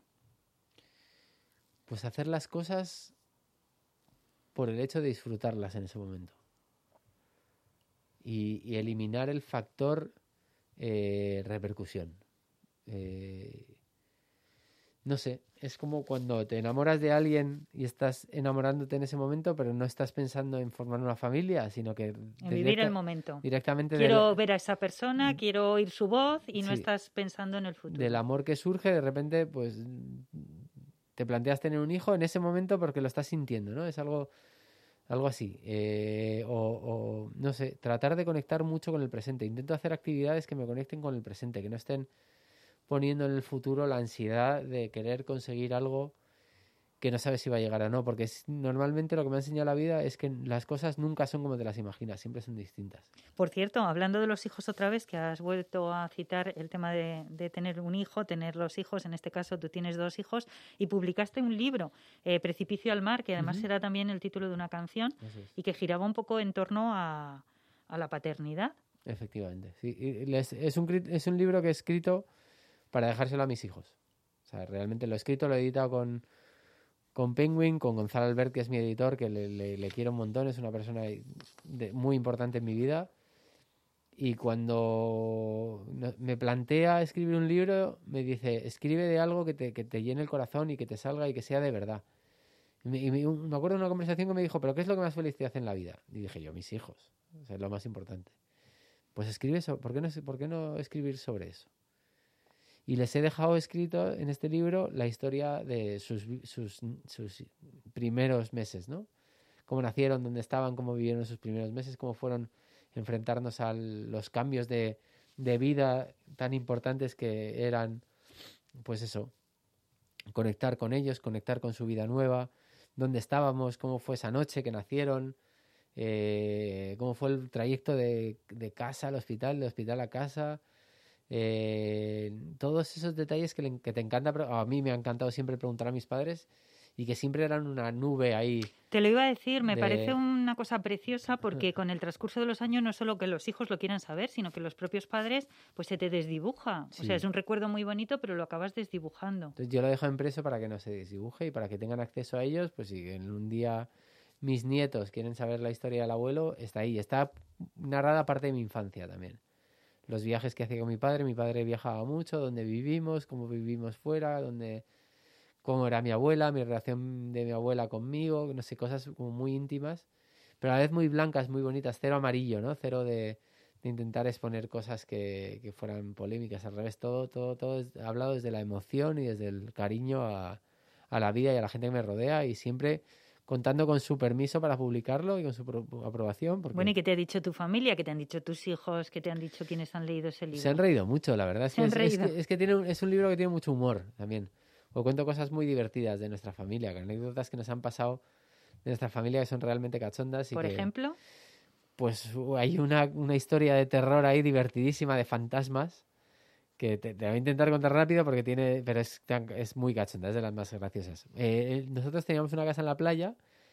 Speaker 3: Pues hacer las cosas por el hecho de disfrutarlas en ese momento. Y, y eliminar el factor eh, repercusión. Eh, no sé, es como cuando te enamoras de alguien y estás enamorándote en ese momento, pero no estás pensando en formar una familia, sino que...
Speaker 2: En vivir el momento.
Speaker 3: Directamente
Speaker 2: quiero
Speaker 3: del,
Speaker 2: ver a esa persona, quiero oír su voz y no
Speaker 3: sí,
Speaker 2: estás pensando en el futuro.
Speaker 3: Del amor que surge, de repente, pues te planteas tener un hijo en ese momento porque lo estás sintiendo, ¿no? Es algo, algo así. Eh, o, o, no sé, tratar de conectar mucho con el presente. Intento hacer actividades que me conecten con el presente, que no estén poniendo en el futuro la ansiedad de querer conseguir algo que no sabes si va a llegar o no, porque es, normalmente lo que me ha enseñado la vida es que las cosas nunca son como te las imaginas, siempre son distintas.
Speaker 2: Por cierto, hablando de los hijos otra vez, que has vuelto a citar el tema de, de tener un hijo, tener los hijos, en este caso tú tienes dos hijos, y publicaste un libro, eh, Precipicio al mar, que además uh-huh. era también el título de una canción, es. y que giraba un poco en torno a, a la paternidad.
Speaker 3: Efectivamente, sí. Y les, es, un, es un libro que he escrito para dejárselo a mis hijos. O sea, realmente lo he escrito, lo he editado con... con Penguin, con Gonzalo Albert, que es mi editor, que le, le, le quiero un montón, es una persona de, muy importante en mi vida. Y cuando me plantea escribir un libro, me dice, escribe de algo que te, que te llene el corazón y que te salga y que sea de verdad. Y me, y me, me acuerdo de una conversación que me dijo, ¿pero qué es lo que más feliz te hace en la vida? Y dije yo, mis hijos, o sea, es lo más importante. Pues escribe eso, ¿por qué no, por qué no escribir sobre eso? Y les he dejado escrito en este libro la historia de sus, sus, sus primeros meses, ¿no? Cómo nacieron, dónde estaban, cómo vivieron sus primeros meses, cómo fueron enfrentarnos a los cambios de, de vida tan importantes que eran, pues eso, conectar con ellos, conectar con su vida nueva, dónde estábamos, cómo fue esa noche que nacieron, eh, cómo fue el trayecto de, de casa al hospital, de hospital a casa... Eh, todos esos detalles que, le, que te encanta, a mí me ha encantado siempre preguntar a mis padres y que siempre eran una nube ahí.
Speaker 2: Te lo iba a decir, me de... parece una cosa preciosa porque con el transcurso de los años no solo que los hijos lo quieran saber, sino que los propios padres pues se te desdibuja. Sí. O sea, es un recuerdo muy bonito, pero lo acabas desdibujando.
Speaker 3: Entonces yo lo dejo impreso para que no se desdibuje y para que tengan acceso a ellos, pues si en un día mis nietos quieren saber la historia del abuelo, está ahí. Está narrada parte de mi infancia también. Los viajes que hacía con mi padre, mi padre viajaba mucho, dónde vivimos, cómo vivimos fuera, dónde, cómo era mi abuela, mi relación de mi abuela conmigo, no sé, cosas como muy íntimas, pero a la vez muy blancas, muy bonitas, cero amarillo, ¿no? Cero de, de intentar exponer cosas que, que fueran polémicas, al revés, todo, todo, todo es hablado desde la emoción y desde el cariño a, a la vida y a la gente que me rodea y siempre... contando con su permiso para publicarlo y con su pro- aprobación. Porque
Speaker 2: bueno, ¿y qué te ha dicho tu familia? ¿Qué te han dicho tus hijos? ¿Qué te han dicho quienes han leído ese libro?
Speaker 3: Se han reído mucho, la verdad. Es,
Speaker 2: Se
Speaker 3: que,
Speaker 2: han
Speaker 3: es,
Speaker 2: reído.
Speaker 3: es que, es que tiene un, es un libro que tiene mucho humor también. O cuento cosas muy divertidas de nuestra familia, anécdotas que nos han pasado de nuestra familia que son realmente cachondas. Y
Speaker 2: ¿Por
Speaker 3: que,
Speaker 2: ejemplo?
Speaker 3: Pues hay una, una historia de terror ahí divertidísima de fantasmas que te, te voy a intentar contar rápido porque tiene, pero es, es muy cachonda, es de las más graciosas. Eh, nosotros teníamos una casa en la playa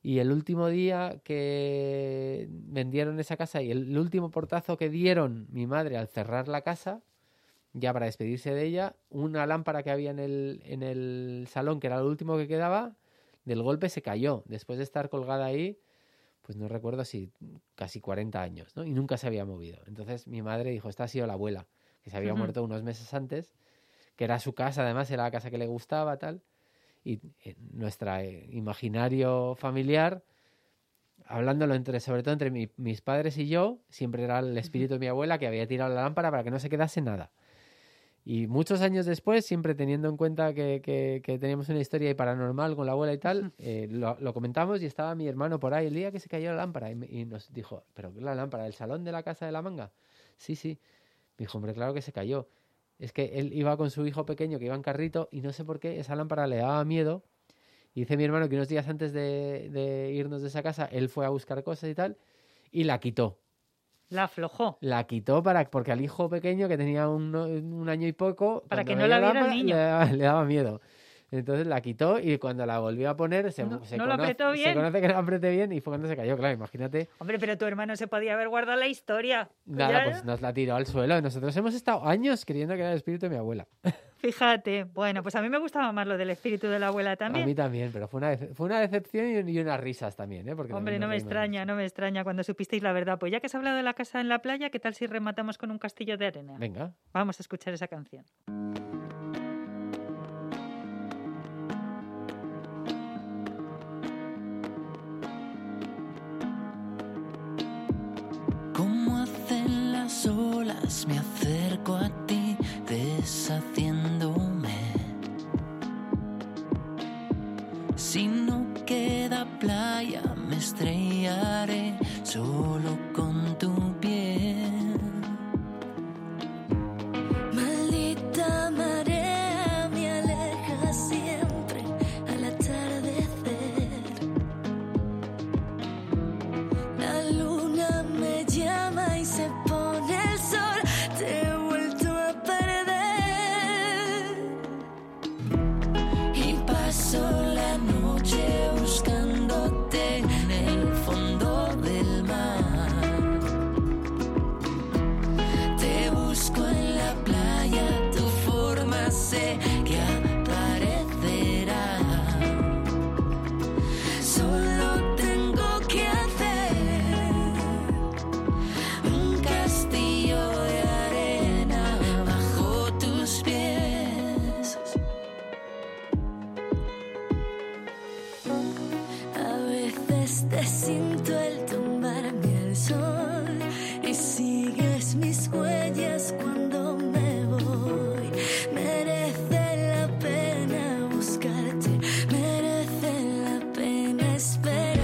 Speaker 3: Y el último día que vendieron esa casa y el, el último portazo que dieron mi madre al cerrar la casa, ya para despedirse de ella, una lámpara que había en el, en el salón, que era lo último que quedaba, del golpe se cayó. Después de estar colgada ahí, pues no recuerdo si casi cuarenta años, ¿no? Y nunca se había movido. Entonces mi madre dijo, esta ha sido la abuela, que se había uh-huh. muerto unos meses antes, que era su casa, además era la casa que le gustaba, tal. Y eh, nuestro eh, imaginario familiar, hablándolo entre, sobre todo entre mi, mis padres y yo, siempre era el espíritu de mi abuela que había tirado la lámpara para que no se quedase nada. Y muchos años después, siempre teniendo en cuenta que, que, que teníamos una historia ahí paranormal con la abuela y tal, eh, lo, lo comentamos y estaba mi hermano por ahí el día que se cayó la lámpara y, y nos dijo, ¿pero qué es la lámpara? ¿El salón de la casa de la manga? Sí, sí. Me dijo, hombre, claro que se cayó. Es que él iba con su hijo pequeño que iba en carrito y no sé por qué esa lámpara le daba miedo. Y dice mi hermano que unos días antes de, de irnos de esa casa, él fue a buscar cosas y tal y la quitó.
Speaker 2: La aflojó.
Speaker 3: La quitó para, porque al hijo pequeño, que tenía un, un año y poco,
Speaker 2: para que no la viera el niño.
Speaker 3: Le, le daba miedo. Entonces la quitó y cuando la volvió a poner se,
Speaker 2: no,
Speaker 3: se,
Speaker 2: no
Speaker 3: conoce,
Speaker 2: lo apretó bien.
Speaker 3: se conoce que no la apreté bien y fue cuando se cayó, claro, imagínate.
Speaker 2: Hombre, pero tu hermano se podía haber guardado la historia.
Speaker 3: Nada, pues nos la tiró al suelo. Nosotros hemos estado años creyendo que era el espíritu de mi abuela.
Speaker 2: Fíjate, bueno, pues a mí me gustaba más lo del espíritu de la abuela también.
Speaker 3: A mí también, pero fue una, fue una decepción y unas risas también, ¿eh? Porque
Speaker 2: Hombre, no me extraña, mucho. no me extraña cuando supisteis la verdad. Pues ya que has hablado de la casa en la playa, ¿qué tal si rematamos con un castillo de arena?
Speaker 3: Venga.
Speaker 2: Vamos a escuchar esa canción.
Speaker 4: Como hacen las olas, me acerco a ti, deshaciéndome. Si no queda playa, me estrellaré solo con tu piel. Maldita marea me aleja siempre al atardecer. La luna me llama y se pone el sol, te he vuelto a perder. Y paso la noche buscándote en el fondo del mar. Te busco en la playa, tu forma sé que aparecerá. Solo tengo que hacer un castillo de arena bajo tus pies. A veces te siento el tumbarme al sol y sigues mis huellas cuando me voy. Merece la pena buscarte, merece la pena esperar.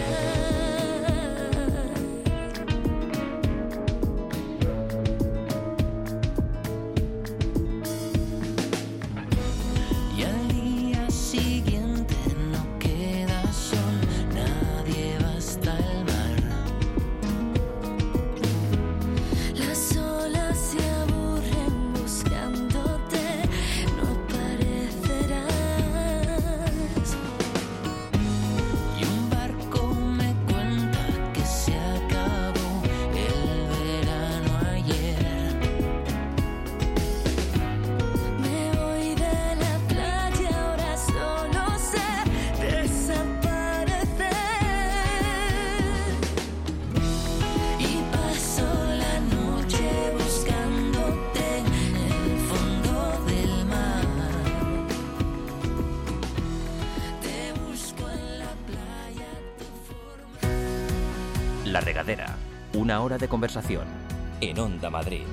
Speaker 4: Y al día siguiente no queda sol, nadie va hasta el mar. Las olas se aburren buscándote, no aparecerás. Y un barco me cuenta que se acabó el verano ayer. Me voy de la playa, ahora solo sé desaparecer. Y paso la noche buscándote en el fondo del mar. Te busco en la playa, tu forma.
Speaker 1: La Regadera, una hora de conversación en Onda Madrid.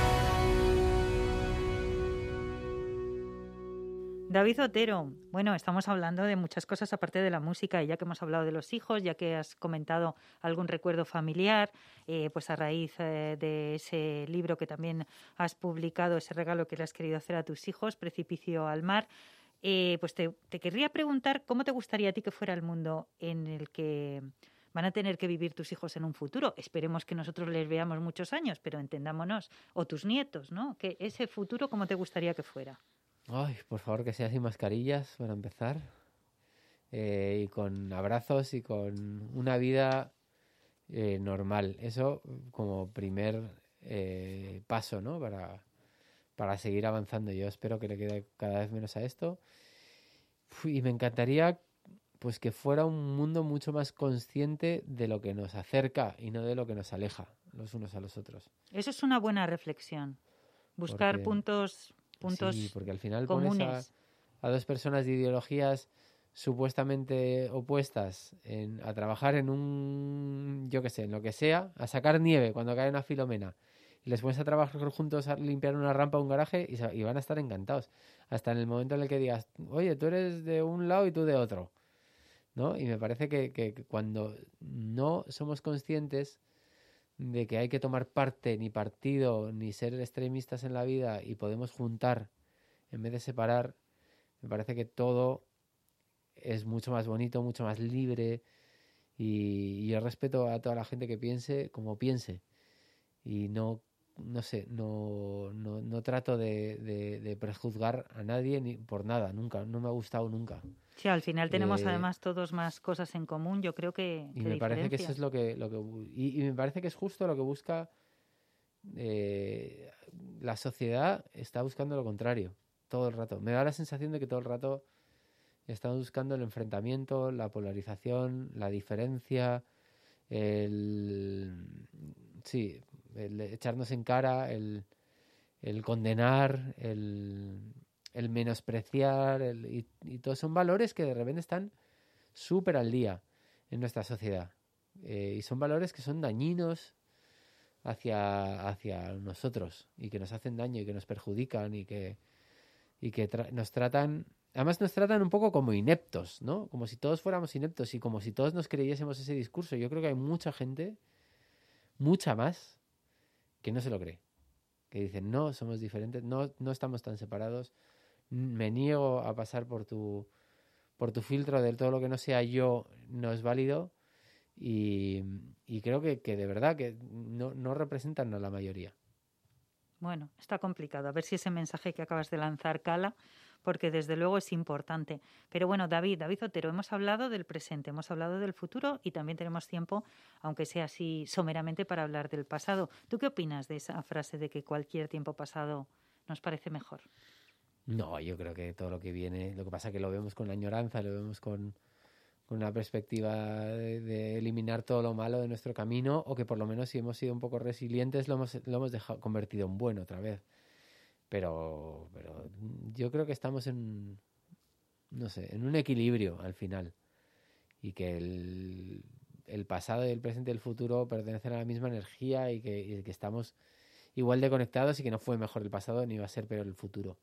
Speaker 2: David Otero, bueno, estamos hablando de muchas cosas aparte de la música, y ya que hemos hablado de los hijos, ya que has comentado algún recuerdo familiar, eh, pues a raíz eh, de ese libro que también has publicado, ese regalo que le has querido hacer a tus hijos, Precipicio al mar, eh, pues te, te querría preguntar cómo te gustaría a ti que fuera el mundo en el que van a tener que vivir tus hijos en un futuro. Esperemos que nosotros les veamos muchos años, pero entendámonos, o tus nietos, ¿no? Que ese futuro, ¿cómo te gustaría que fuera?
Speaker 3: Ay, por favor, que sea sin mascarillas, para empezar. eh, y con abrazos y con una vida eh, normal. Eso como primer eh, paso, ¿no? Para, para seguir avanzando. Yo espero que le quede cada vez menos a esto. Uf, y me encantaría pues que fuera un mundo mucho más consciente de lo que nos acerca y no de lo que nos aleja los unos a los otros.
Speaker 2: Eso es una buena reflexión. Buscar
Speaker 3: Porque,
Speaker 2: puntos, puntos
Speaker 3: sí, porque al final
Speaker 2: comunes.
Speaker 3: pones a, a dos personas de ideologías supuestamente opuestas en, a trabajar en un, yo qué sé, en lo que sea, a sacar nieve cuando cae una Filomena. Y les pones a trabajar juntos a limpiar una rampa o un garaje y, y van a estar encantados. Hasta en el momento en el que digas, oye, tú eres de un lado y tú de otro, ¿no? Y me parece que, que, que cuando no somos conscientes de que hay que tomar parte, ni partido, ni ser extremistas en la vida y podemos juntar en vez de separar, me parece que todo es mucho más bonito, mucho más libre y, y yo respeto a toda la gente que piense como piense y no, no sé, no, no, no trato de, de, de prejuzgar a nadie ni por nada, nunca, no me ha gustado nunca.
Speaker 2: Sí, al final tenemos
Speaker 3: Eh,
Speaker 2: además todos más cosas en común, yo creo que
Speaker 3: Y
Speaker 2: que
Speaker 3: me parece que eso
Speaker 2: diferencias.
Speaker 3: es lo que... Lo que y, y me parece que es justo lo que busca... eh, la sociedad está buscando lo contrario, todo el rato. Me da la sensación de que todo el rato estamos buscando el enfrentamiento, la polarización, la diferencia, el... Sí, el echarnos en cara, el, el condenar, el, el menospreciar, el, y, y todos son valores que de repente están súper al día en nuestra sociedad. Eh, y son valores que son dañinos hacia, hacia nosotros y que nos hacen daño y que nos perjudican y que, y que tra- nos tratan... Además nos tratan un poco como ineptos, ¿no? Como si todos fuéramos ineptos y como si todos nos creyésemos ese discurso. Yo creo que hay mucha gente, mucha más, que no se lo cree. Que dicen, no, somos diferentes, no, no estamos tan separados, me niego a pasar por tu, por tu filtro de todo lo que no sea yo no es válido y, y creo que, que de verdad que no, no representan a la mayoría.
Speaker 2: Bueno, está complicado. A ver si ese mensaje que acabas de lanzar cala, porque desde luego es importante. Pero bueno, David, David Otero, hemos hablado del presente, hemos hablado del futuro y también tenemos tiempo, aunque sea así someramente, para hablar del pasado. ¿Tú qué opinas de esa frase de que cualquier tiempo pasado nos parece mejor?
Speaker 3: No, yo creo que todo lo que viene, lo que pasa es que lo vemos con añoranza, lo vemos con, con una perspectiva de, de eliminar todo lo malo de nuestro camino, o que por lo menos si hemos sido un poco resilientes lo hemos, lo hemos dejado, convertido en bueno otra vez. Pero, pero yo creo que estamos en, no sé, en un equilibrio al final. Y que el, el pasado y el presente y el futuro pertenecen a la misma energía y que, y que estamos igual de conectados y que no fue mejor el pasado ni va a ser peor el futuro.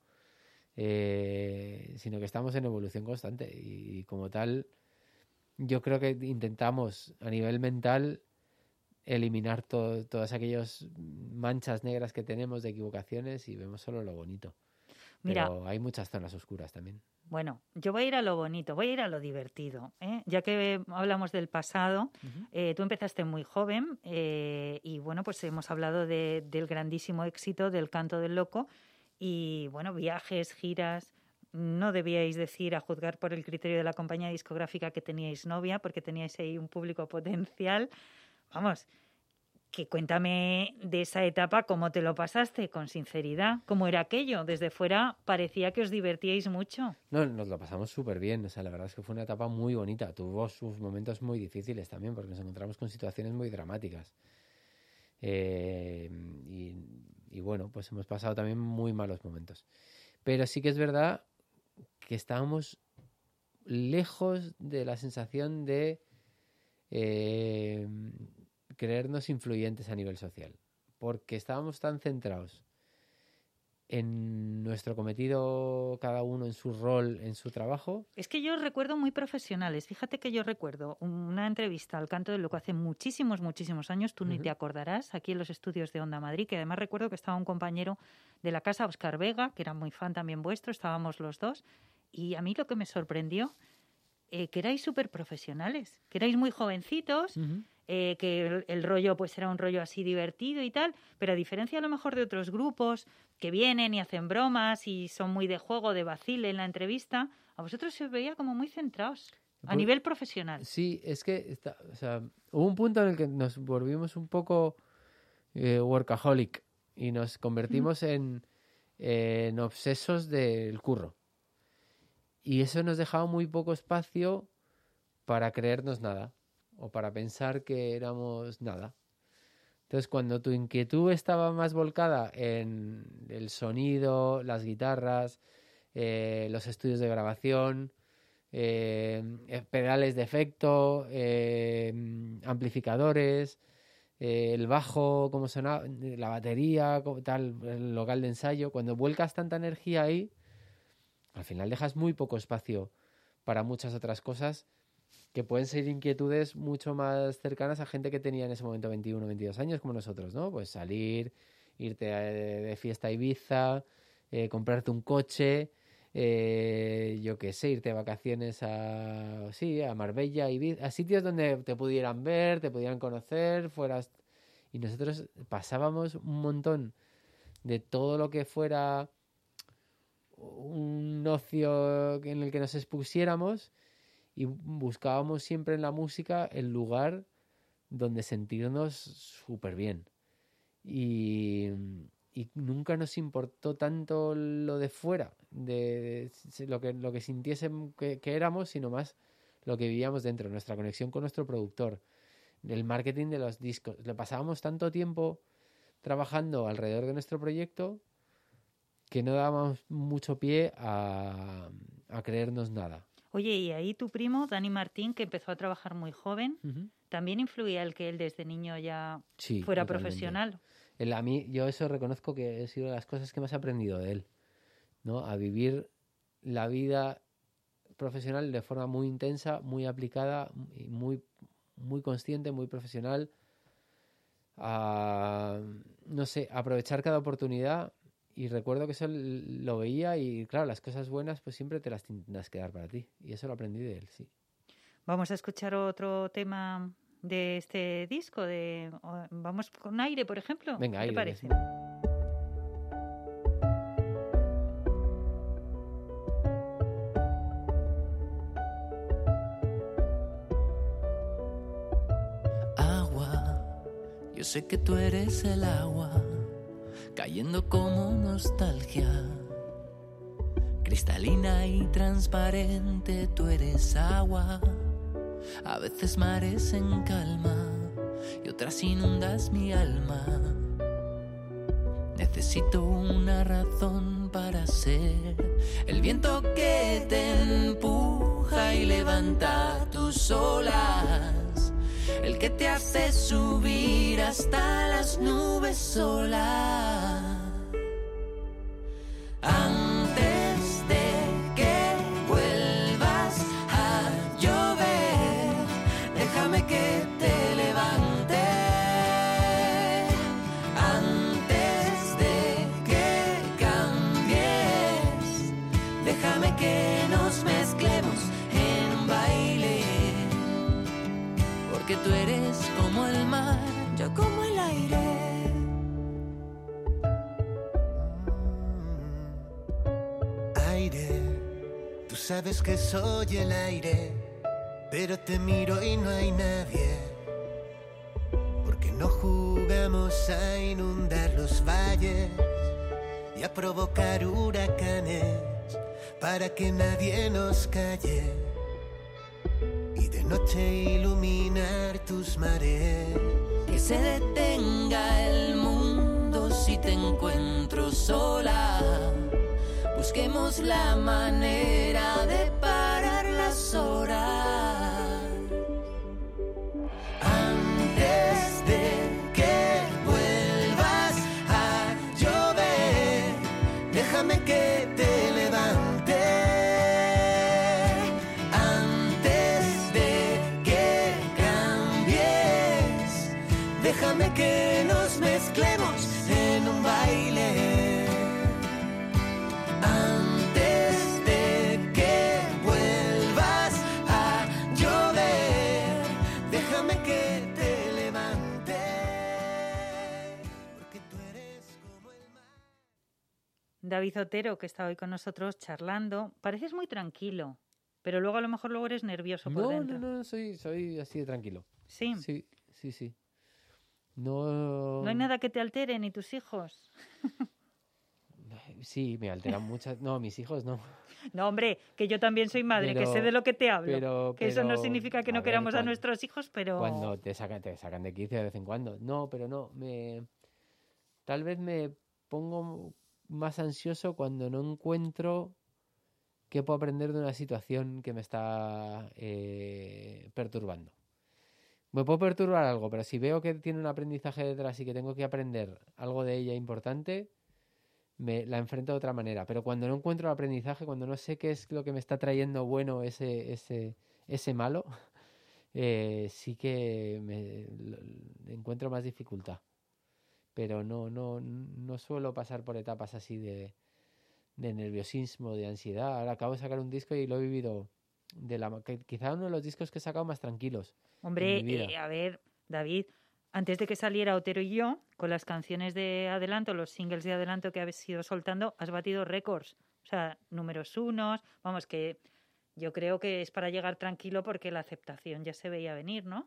Speaker 3: Eh, sino que estamos en evolución constante y, y como tal yo creo que intentamos a nivel mental eliminar to- todas aquellas manchas negras que tenemos de equivocaciones y vemos solo lo bonito.
Speaker 2: Mira,
Speaker 3: Pero hay muchas zonas oscuras también.
Speaker 2: bueno, yo voy a ir a lo bonito, voy a ir a lo divertido, ¿eh? Ya que hablamos del pasado,
Speaker 3: Uh-huh.
Speaker 2: eh, tú empezaste muy joven eh, y bueno, pues hemos hablado de, del grandísimo éxito del Canto del Loco y bueno, viajes, giras. No debíais decir, a juzgar por el criterio de la compañía discográfica, que teníais novia, porque teníais ahí un público potencial. Vamos, que cuéntame de esa etapa, cómo te lo pasaste, con sinceridad, cómo era aquello. Desde fuera parecía que os divertíais mucho.
Speaker 3: No, nos lo pasamos súper bien. O sea, la verdad es que fue una etapa muy bonita. Tuvo sus momentos muy difíciles también, porque nos encontramos con situaciones muy dramáticas. Eh, y, y bueno, pues hemos pasado también muy malos momentos. Pero sí que es verdad que estábamos lejos de la sensación de eh, creernos influyentes a nivel social, porque estábamos tan centrados en nuestro cometido, cada uno en su rol, en su trabajo.
Speaker 2: Es que yo recuerdo muy profesionales. Fíjate que yo recuerdo una entrevista al Canto del Loco hace muchísimos, muchísimos años, tú ni
Speaker 3: Uh-huh.
Speaker 2: te acordarás, aquí en los estudios de Onda Madrid, que además recuerdo que estaba un compañero de la casa, Óscar Vega, que era muy fan también vuestro, estábamos los dos, y a mí lo que me sorprendió, eh, que erais súper profesionales, que erais muy jovencitos,
Speaker 3: Uh-huh.
Speaker 2: eh, que el, el rollo pues era un rollo así divertido y tal, pero a diferencia a lo mejor de otros grupos que vienen y hacen bromas y son muy de juego, de vacile en la entrevista, a vosotros se os veía como muy centrados. A nivel profesional.
Speaker 3: Sí, es que está, o sea, hubo un punto en el que nos volvimos un poco eh, workaholic y nos convertimos mm. en, en obsesos del curro. Y eso nos dejaba muy poco espacio para creernos nada o para pensar que éramos nada. Entonces, cuando tu inquietud estaba más volcada en el sonido, las guitarras, eh, los estudios de grabación, eh, pedales de efecto, eh, amplificadores, eh, el bajo, cómo sonaba, la batería, tal, el local de ensayo, cuando vuelcas tanta energía ahí, al final dejas muy poco espacio para muchas otras cosas que pueden ser inquietudes mucho más cercanas a gente que tenía en ese momento veintiuno, veintidós años como nosotros, ¿no? Pues salir, irte de, de fiesta a Ibiza, eh, comprarte un coche, eh, yo qué sé, irte de vacaciones a, sí, a Marbella, Ibiza, a sitios donde te pudieran ver, te pudieran conocer, fueras... Y nosotros pasábamos un montón de todo lo que fuera un ocio en el que nos expusiéramos y buscábamos siempre en la música el lugar donde sentirnos súper bien. Y, y nunca nos importó tanto lo de fuera, de, de lo que, lo que sintiésemos que, que éramos, sino más lo que vivíamos dentro, nuestra conexión con nuestro productor, el marketing de los discos. Le pasábamos tanto tiempo trabajando alrededor de nuestro proyecto que no dábamos mucho pie a, a creernos nada.
Speaker 2: Oye, y ahí tu primo, Dani Martín, que empezó a trabajar muy joven, uh-huh. ¿también influía el que él desde niño ya
Speaker 3: sí,
Speaker 2: fuera
Speaker 3: totalmente.
Speaker 2: profesional?
Speaker 3: El, a mí, yo eso reconozco que ha sido de las cosas que más he aprendido de él, ¿no? A vivir la vida profesional de forma muy intensa, muy aplicada, muy, muy consciente, muy profesional. A, no sé, aprovechar cada oportunidad. Y recuerdo que eso lo veía y, claro, las cosas buenas pues siempre te las tendrás que dar para ti. Y eso lo aprendí de él, sí.
Speaker 2: Vamos a escuchar otro tema de este disco. De Vamos con Aire, por ejemplo.
Speaker 3: Venga,
Speaker 2: ¿Qué
Speaker 3: Aire.
Speaker 2: te parece?
Speaker 3: Sí.
Speaker 4: Agua, yo sé que tú eres el agua, cayendo como nostalgia, cristalina y transparente, tú eres agua, a veces mares en calma y otras inundas mi alma. Necesito una razón para ser el viento que te empuja y levanta tus olas, el que te hace subir hasta las nubes solas. Antes de que vuelvas a llover, déjame que te levante. Antes de que cambies, déjame que nos mezclemos en un baile. Porque tú eres como el mar, yo como el aire.
Speaker 5: Aire, tú sabes que soy el aire, pero te miro y no hay nadie. Porque no jugamos a inundar los valles y a provocar huracanes para que nadie nos calle. Y de noche iluminar tus mares.
Speaker 4: Que se detenga el mundo si te encuentro sola. Busquemos la manera de parar las horas. Antes de que vuelvas a llover, déjame que te levante. Déjame que nos mezclemos en un baile. Antes de que vuelvas a llover, déjame que te levante. Porque tú eres como el mar.
Speaker 2: David Otero, que está hoy con nosotros charlando. Pareces muy tranquilo. Pero luego a lo mejor luego eres nervioso por
Speaker 3: No,
Speaker 2: dentro.
Speaker 3: no, no, soy, soy así de tranquilo.
Speaker 2: Sí.
Speaker 3: Sí, sí, sí. No...
Speaker 2: No hay nada que te altere, ni tus hijos.
Speaker 3: Sí, me alteran muchas... No, mis hijos no.
Speaker 2: No, hombre, que yo también soy madre,
Speaker 3: Pero-
Speaker 2: que sé de lo que te hablo.
Speaker 3: Pero,
Speaker 2: que eso no
Speaker 3: pero,
Speaker 2: significa que
Speaker 3: a
Speaker 2: no
Speaker 3: ver,
Speaker 2: queramos a
Speaker 3: cuando-
Speaker 2: nuestros hijos, pero...
Speaker 3: Cuando te sacan, te sacan de quicio de vez en cuando. No, pero no, me... Tal vez me pongo más ansioso cuando no encuentro qué puedo aprender de una situación que me está eh, perturbando. Me puedo perturbar algo, pero si veo que tiene un aprendizaje detrás y que tengo que aprender algo de ella importante, me la enfrento de otra manera. Pero cuando no encuentro el aprendizaje, cuando no sé qué es lo que me está trayendo bueno ese, ese, ese malo, eh, sí que me lo- encuentro más dificultad. Pero no, no, no suelo pasar por etapas así de, de nerviosismo, de ansiedad. Ahora acabo de sacar un disco y lo he vivido de la ma- que quizá uno de los discos que he sacado más tranquilos.
Speaker 2: Hombre,
Speaker 3: en mi vida.
Speaker 2: eh, a ver, David, antes de que saliera Otero y yo, con las canciones de adelanto, los singles de adelanto que habéis ido soltando, has batido récords. O sea, números unos, vamos, que yo creo que es para llegar tranquilo porque la aceptación ya se veía venir, ¿no?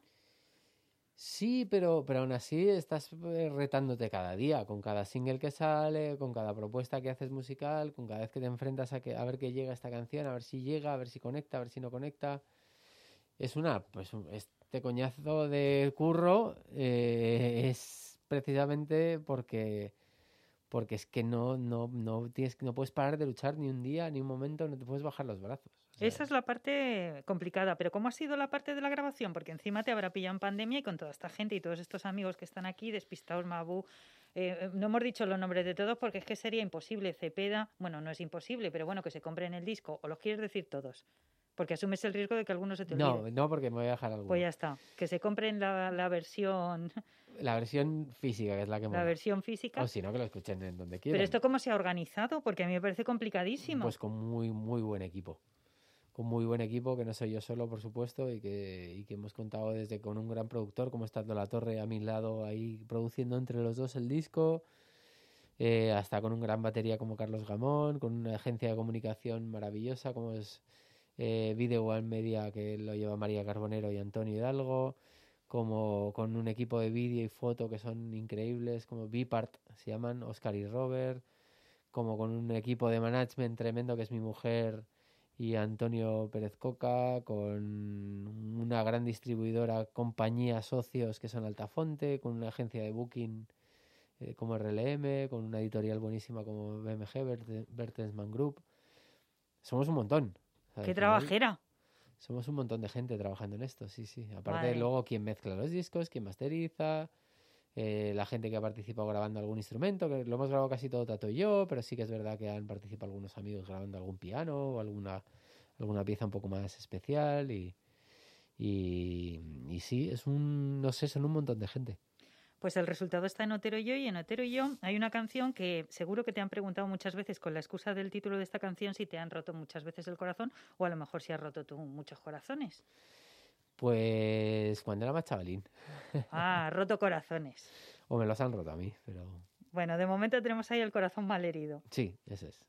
Speaker 3: Sí, pero, pero aún así estás eh, retándote cada día, con cada single que sale, con cada propuesta que haces musical, con cada vez que te enfrentas a, que, a ver qué llega esta canción, a ver si llega, a ver si conecta, a ver si no conecta. Es una, pues un- este coñazo de curro eh, es precisamente porque, porque es que no, no, no tienes, no puedes parar de luchar ni un día, ni un momento, no te puedes bajar los brazos. O sea,
Speaker 2: Esa es la parte complicada, pero ¿cómo ha sido la parte de la grabación? Porque encima te habrá pillado en pandemia y con toda esta gente y todos estos amigos que están aquí, despistados, Mabu, eh, no hemos dicho los nombres de todos porque es que sería imposible. Cepeda, bueno, no es imposible, pero bueno, que se compren el disco, o los quieres decir todos, porque asumes el riesgo de que alguno se te olvide.
Speaker 3: no, no, porque me voy a dejar alguno.
Speaker 2: Pues ya está, que se compren la, la versión
Speaker 3: La versión física, que es la que
Speaker 2: la
Speaker 3: mola.
Speaker 2: versión física.
Speaker 3: O si no, que lo escuchen en donde quieran.
Speaker 2: Pero esto cómo se ha organizado, porque a mí me parece complicadísimo.
Speaker 3: Pues con muy, muy buen equipo. Con muy buen equipo, que no soy yo solo, por supuesto, y que, y que hemos contado desde con un gran productor como Estando La Torre a mi lado, ahí produciendo entre los dos el disco, eh, hasta con un gran batería como Carlos Gamón, con una agencia de comunicación maravillosa como es eh, Video One Media, que lo lleva María Carbonero y Antonio Hidalgo, como con un equipo de vídeo y foto que son increíbles, como Bipart se llaman, Oscar y Robert, como con un equipo de management tremendo que es mi mujer y Antonio Pérez Coca, con una gran distribuidora, compañía, socios que son Altafonte, con una agencia de booking eh, como R L M, con una editorial buenísima como B M G, Bert- Bertelsmann Group. Somos un montón. O sea,
Speaker 2: ¡Qué
Speaker 3: al final
Speaker 2: trabajera!
Speaker 3: Somos un montón de gente trabajando en esto, sí, sí. Aparte,
Speaker 2: Vale.
Speaker 3: luego, quien mezcla los discos, quien masteriza, eh, la gente que ha participado grabando algún instrumento, que lo hemos grabado casi todo Tato y yo, pero sí que es verdad que han participado algunos amigos grabando algún piano o alguna, alguna pieza un poco más especial. Y, y, y sí, es un, no sé, son un montón de gente.
Speaker 2: Pues el resultado está en Otero y yo, y en Otero y yo hay una canción que seguro que te han preguntado muchas veces con la excusa del título de esta canción si te han roto muchas veces el corazón o a lo mejor si has roto tú muchos corazones.
Speaker 3: Pues cuando era más chavalín.
Speaker 2: Ah, roto corazones.
Speaker 3: O me los han roto a mí, pero
Speaker 2: Bueno, de momento tenemos ahí el corazón mal herido.
Speaker 3: sí, ese es.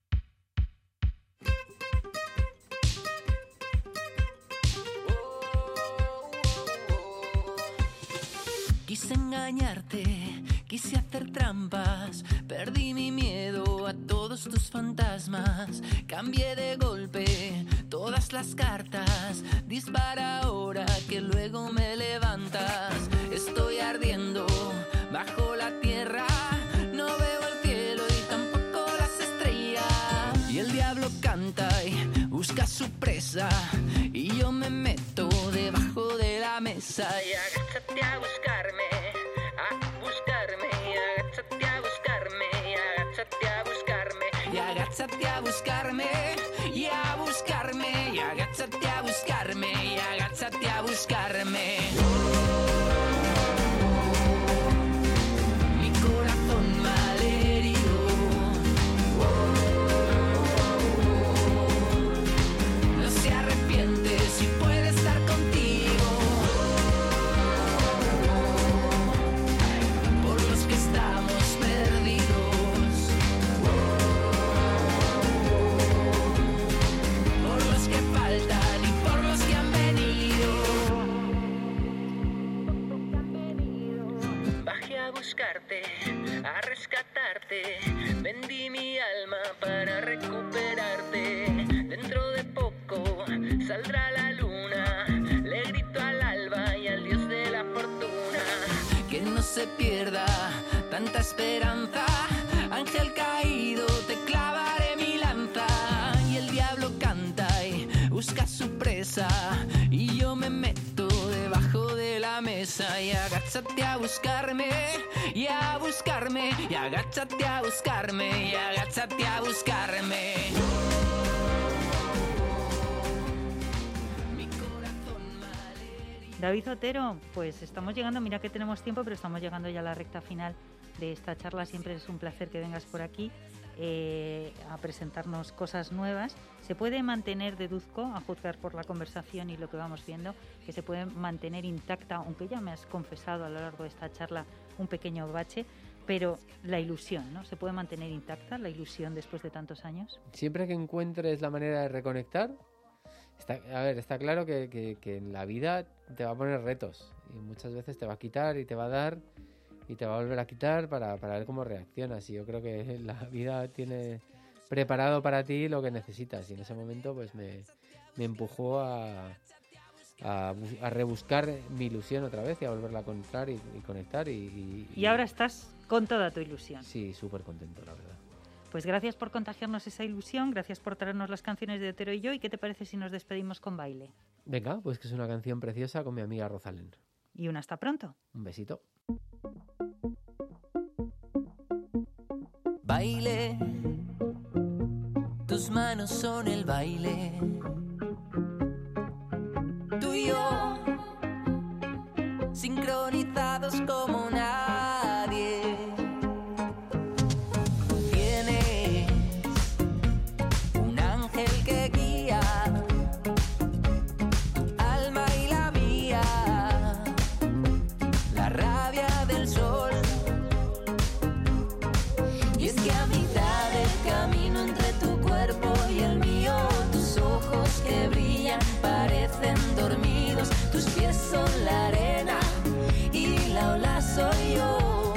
Speaker 4: Quise engañarte, quise hacer trampas, perdí mi miedo a todos tus fantasmas, cambié de golpe todas las cartas, dispara ahora que luego me levantas, estoy ardiendo bajo la tierra, no veo el cielo y tampoco las estrellas, y el diablo canta y busca su presa, y yo me meto debajo de la mesa y agáchate a buscarme, a buscarme, y agáchate a buscarme, y agáchate a buscarme, y agáchate a buscarme, y a buscarme, y agáchate a buscarme, y agáchate a buscarme. Mi corazón malherido, no se arrepiente si puede estar contigo, por los que estamos perdidos, por los que faltan. a rescatarte. Vendí mi alma para recuperarte. Dentro de poco saldrá la luna. Le grito al alba y al dios de la fortuna. Que no se pierda tanta esperanza. Ángel caído, te clavaré mi lanza. Y el diablo canta y busca su presa. Y yo me meto debajo de la mesa. Y agáchate a buscarme, y a buscarme. Y agáchate a buscarme, y agáchate a buscarme.
Speaker 2: David Otero, pues estamos llegando, mira que tenemos tiempo, pero estamos llegando ya a la recta final de esta charla. Siempre es un placer que vengas por aquí eh, a presentarnos cosas nuevas. Se puede mantener, deduzco, a juzgar por la conversación y lo que vamos viendo, que se puede mantener intacta, aunque ya me has confesado a lo largo de esta charla un pequeño bache, pero la ilusión, ¿no? ¿Se puede mantener intacta la ilusión después de tantos años?
Speaker 3: Siempre que encuentres la manera de reconectar. Está, a ver, está claro que, que, que en la vida te va a poner retos y muchas veces te va a quitar y te va a dar y te va a volver a quitar para, para ver cómo reaccionas. Y yo creo que la vida tiene preparado para ti lo que necesitas y en ese momento pues me, me empujó a, a, a rebuscar mi ilusión otra vez y a volverla a encontrar y, y conectar. Y, y,
Speaker 2: y ahora estás con toda tu ilusión.
Speaker 3: Sí, súper contento, la verdad.
Speaker 2: Pues gracias por contagiarnos esa ilusión, gracias por traernos las canciones de Otero y yo. ¿Y qué te parece si nos despedimos con baile?
Speaker 3: Venga, pues que es una canción preciosa con mi amiga Rosalén.
Speaker 2: Y un hasta pronto.
Speaker 3: Un besito.
Speaker 4: Baile, tus manos son el baile. Tú y yo, sincronizados como nadie. Que guía tu alma y la mía, la rabia del sol. Y es que a mitad del camino entre tu cuerpo y el mío, tus ojos que brillan parecen dormidos, tus pies son la arena y la ola soy yo.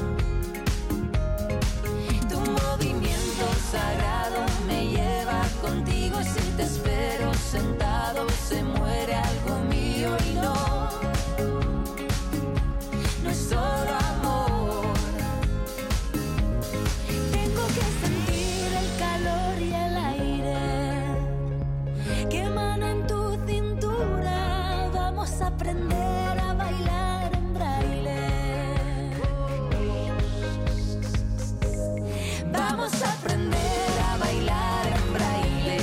Speaker 4: Tu movimiento sagrado me lleva contigo. Si te espero sentado, se muere algo mío y no, no es solo amor. Tengo que sentir el calor y el aire que emana en tu cintura. Vamos a aprender a bailar en braille. Vamos a aprender a bailar en braille.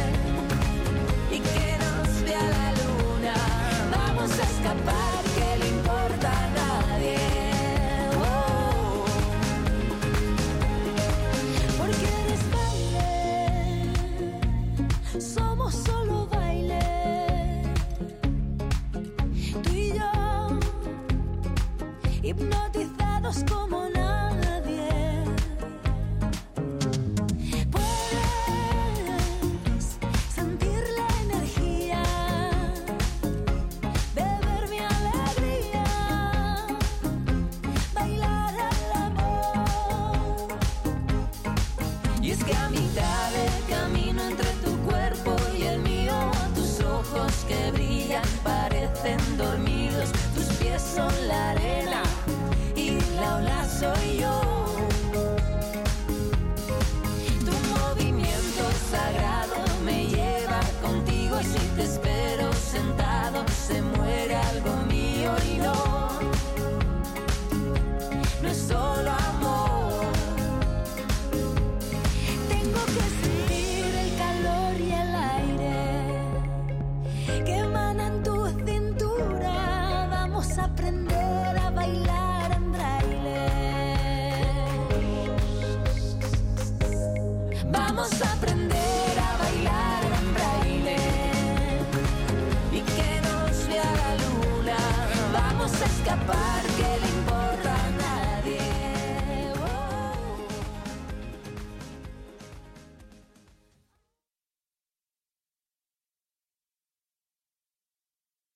Speaker 4: Y que nos vea la luna. Vamos a escapar, que le importa a nadie. Oh. Porque eres baile, somos solo baile. Tú y yo, hipnotizados como nadie. Puedes sentir la energía, beber mi alegría, bailar al amor. Y es que a mitad del camino entre tu cuerpo y el mío, tus ojos que brillan parecen dormidos, tus pies son la arena y la ola soy yo. Tu movimiento sagrado me lleva contigo. Y si te espero sentado, se muere algo mío y no, no es solo amor. Tengo que sentir el calor y el aire que emana en tu cintura. Vamos a aprender a bailar en braille. Vamos a aprender a bailar en braille. Y que nos vea la luna. Vamos a escapar, que le importa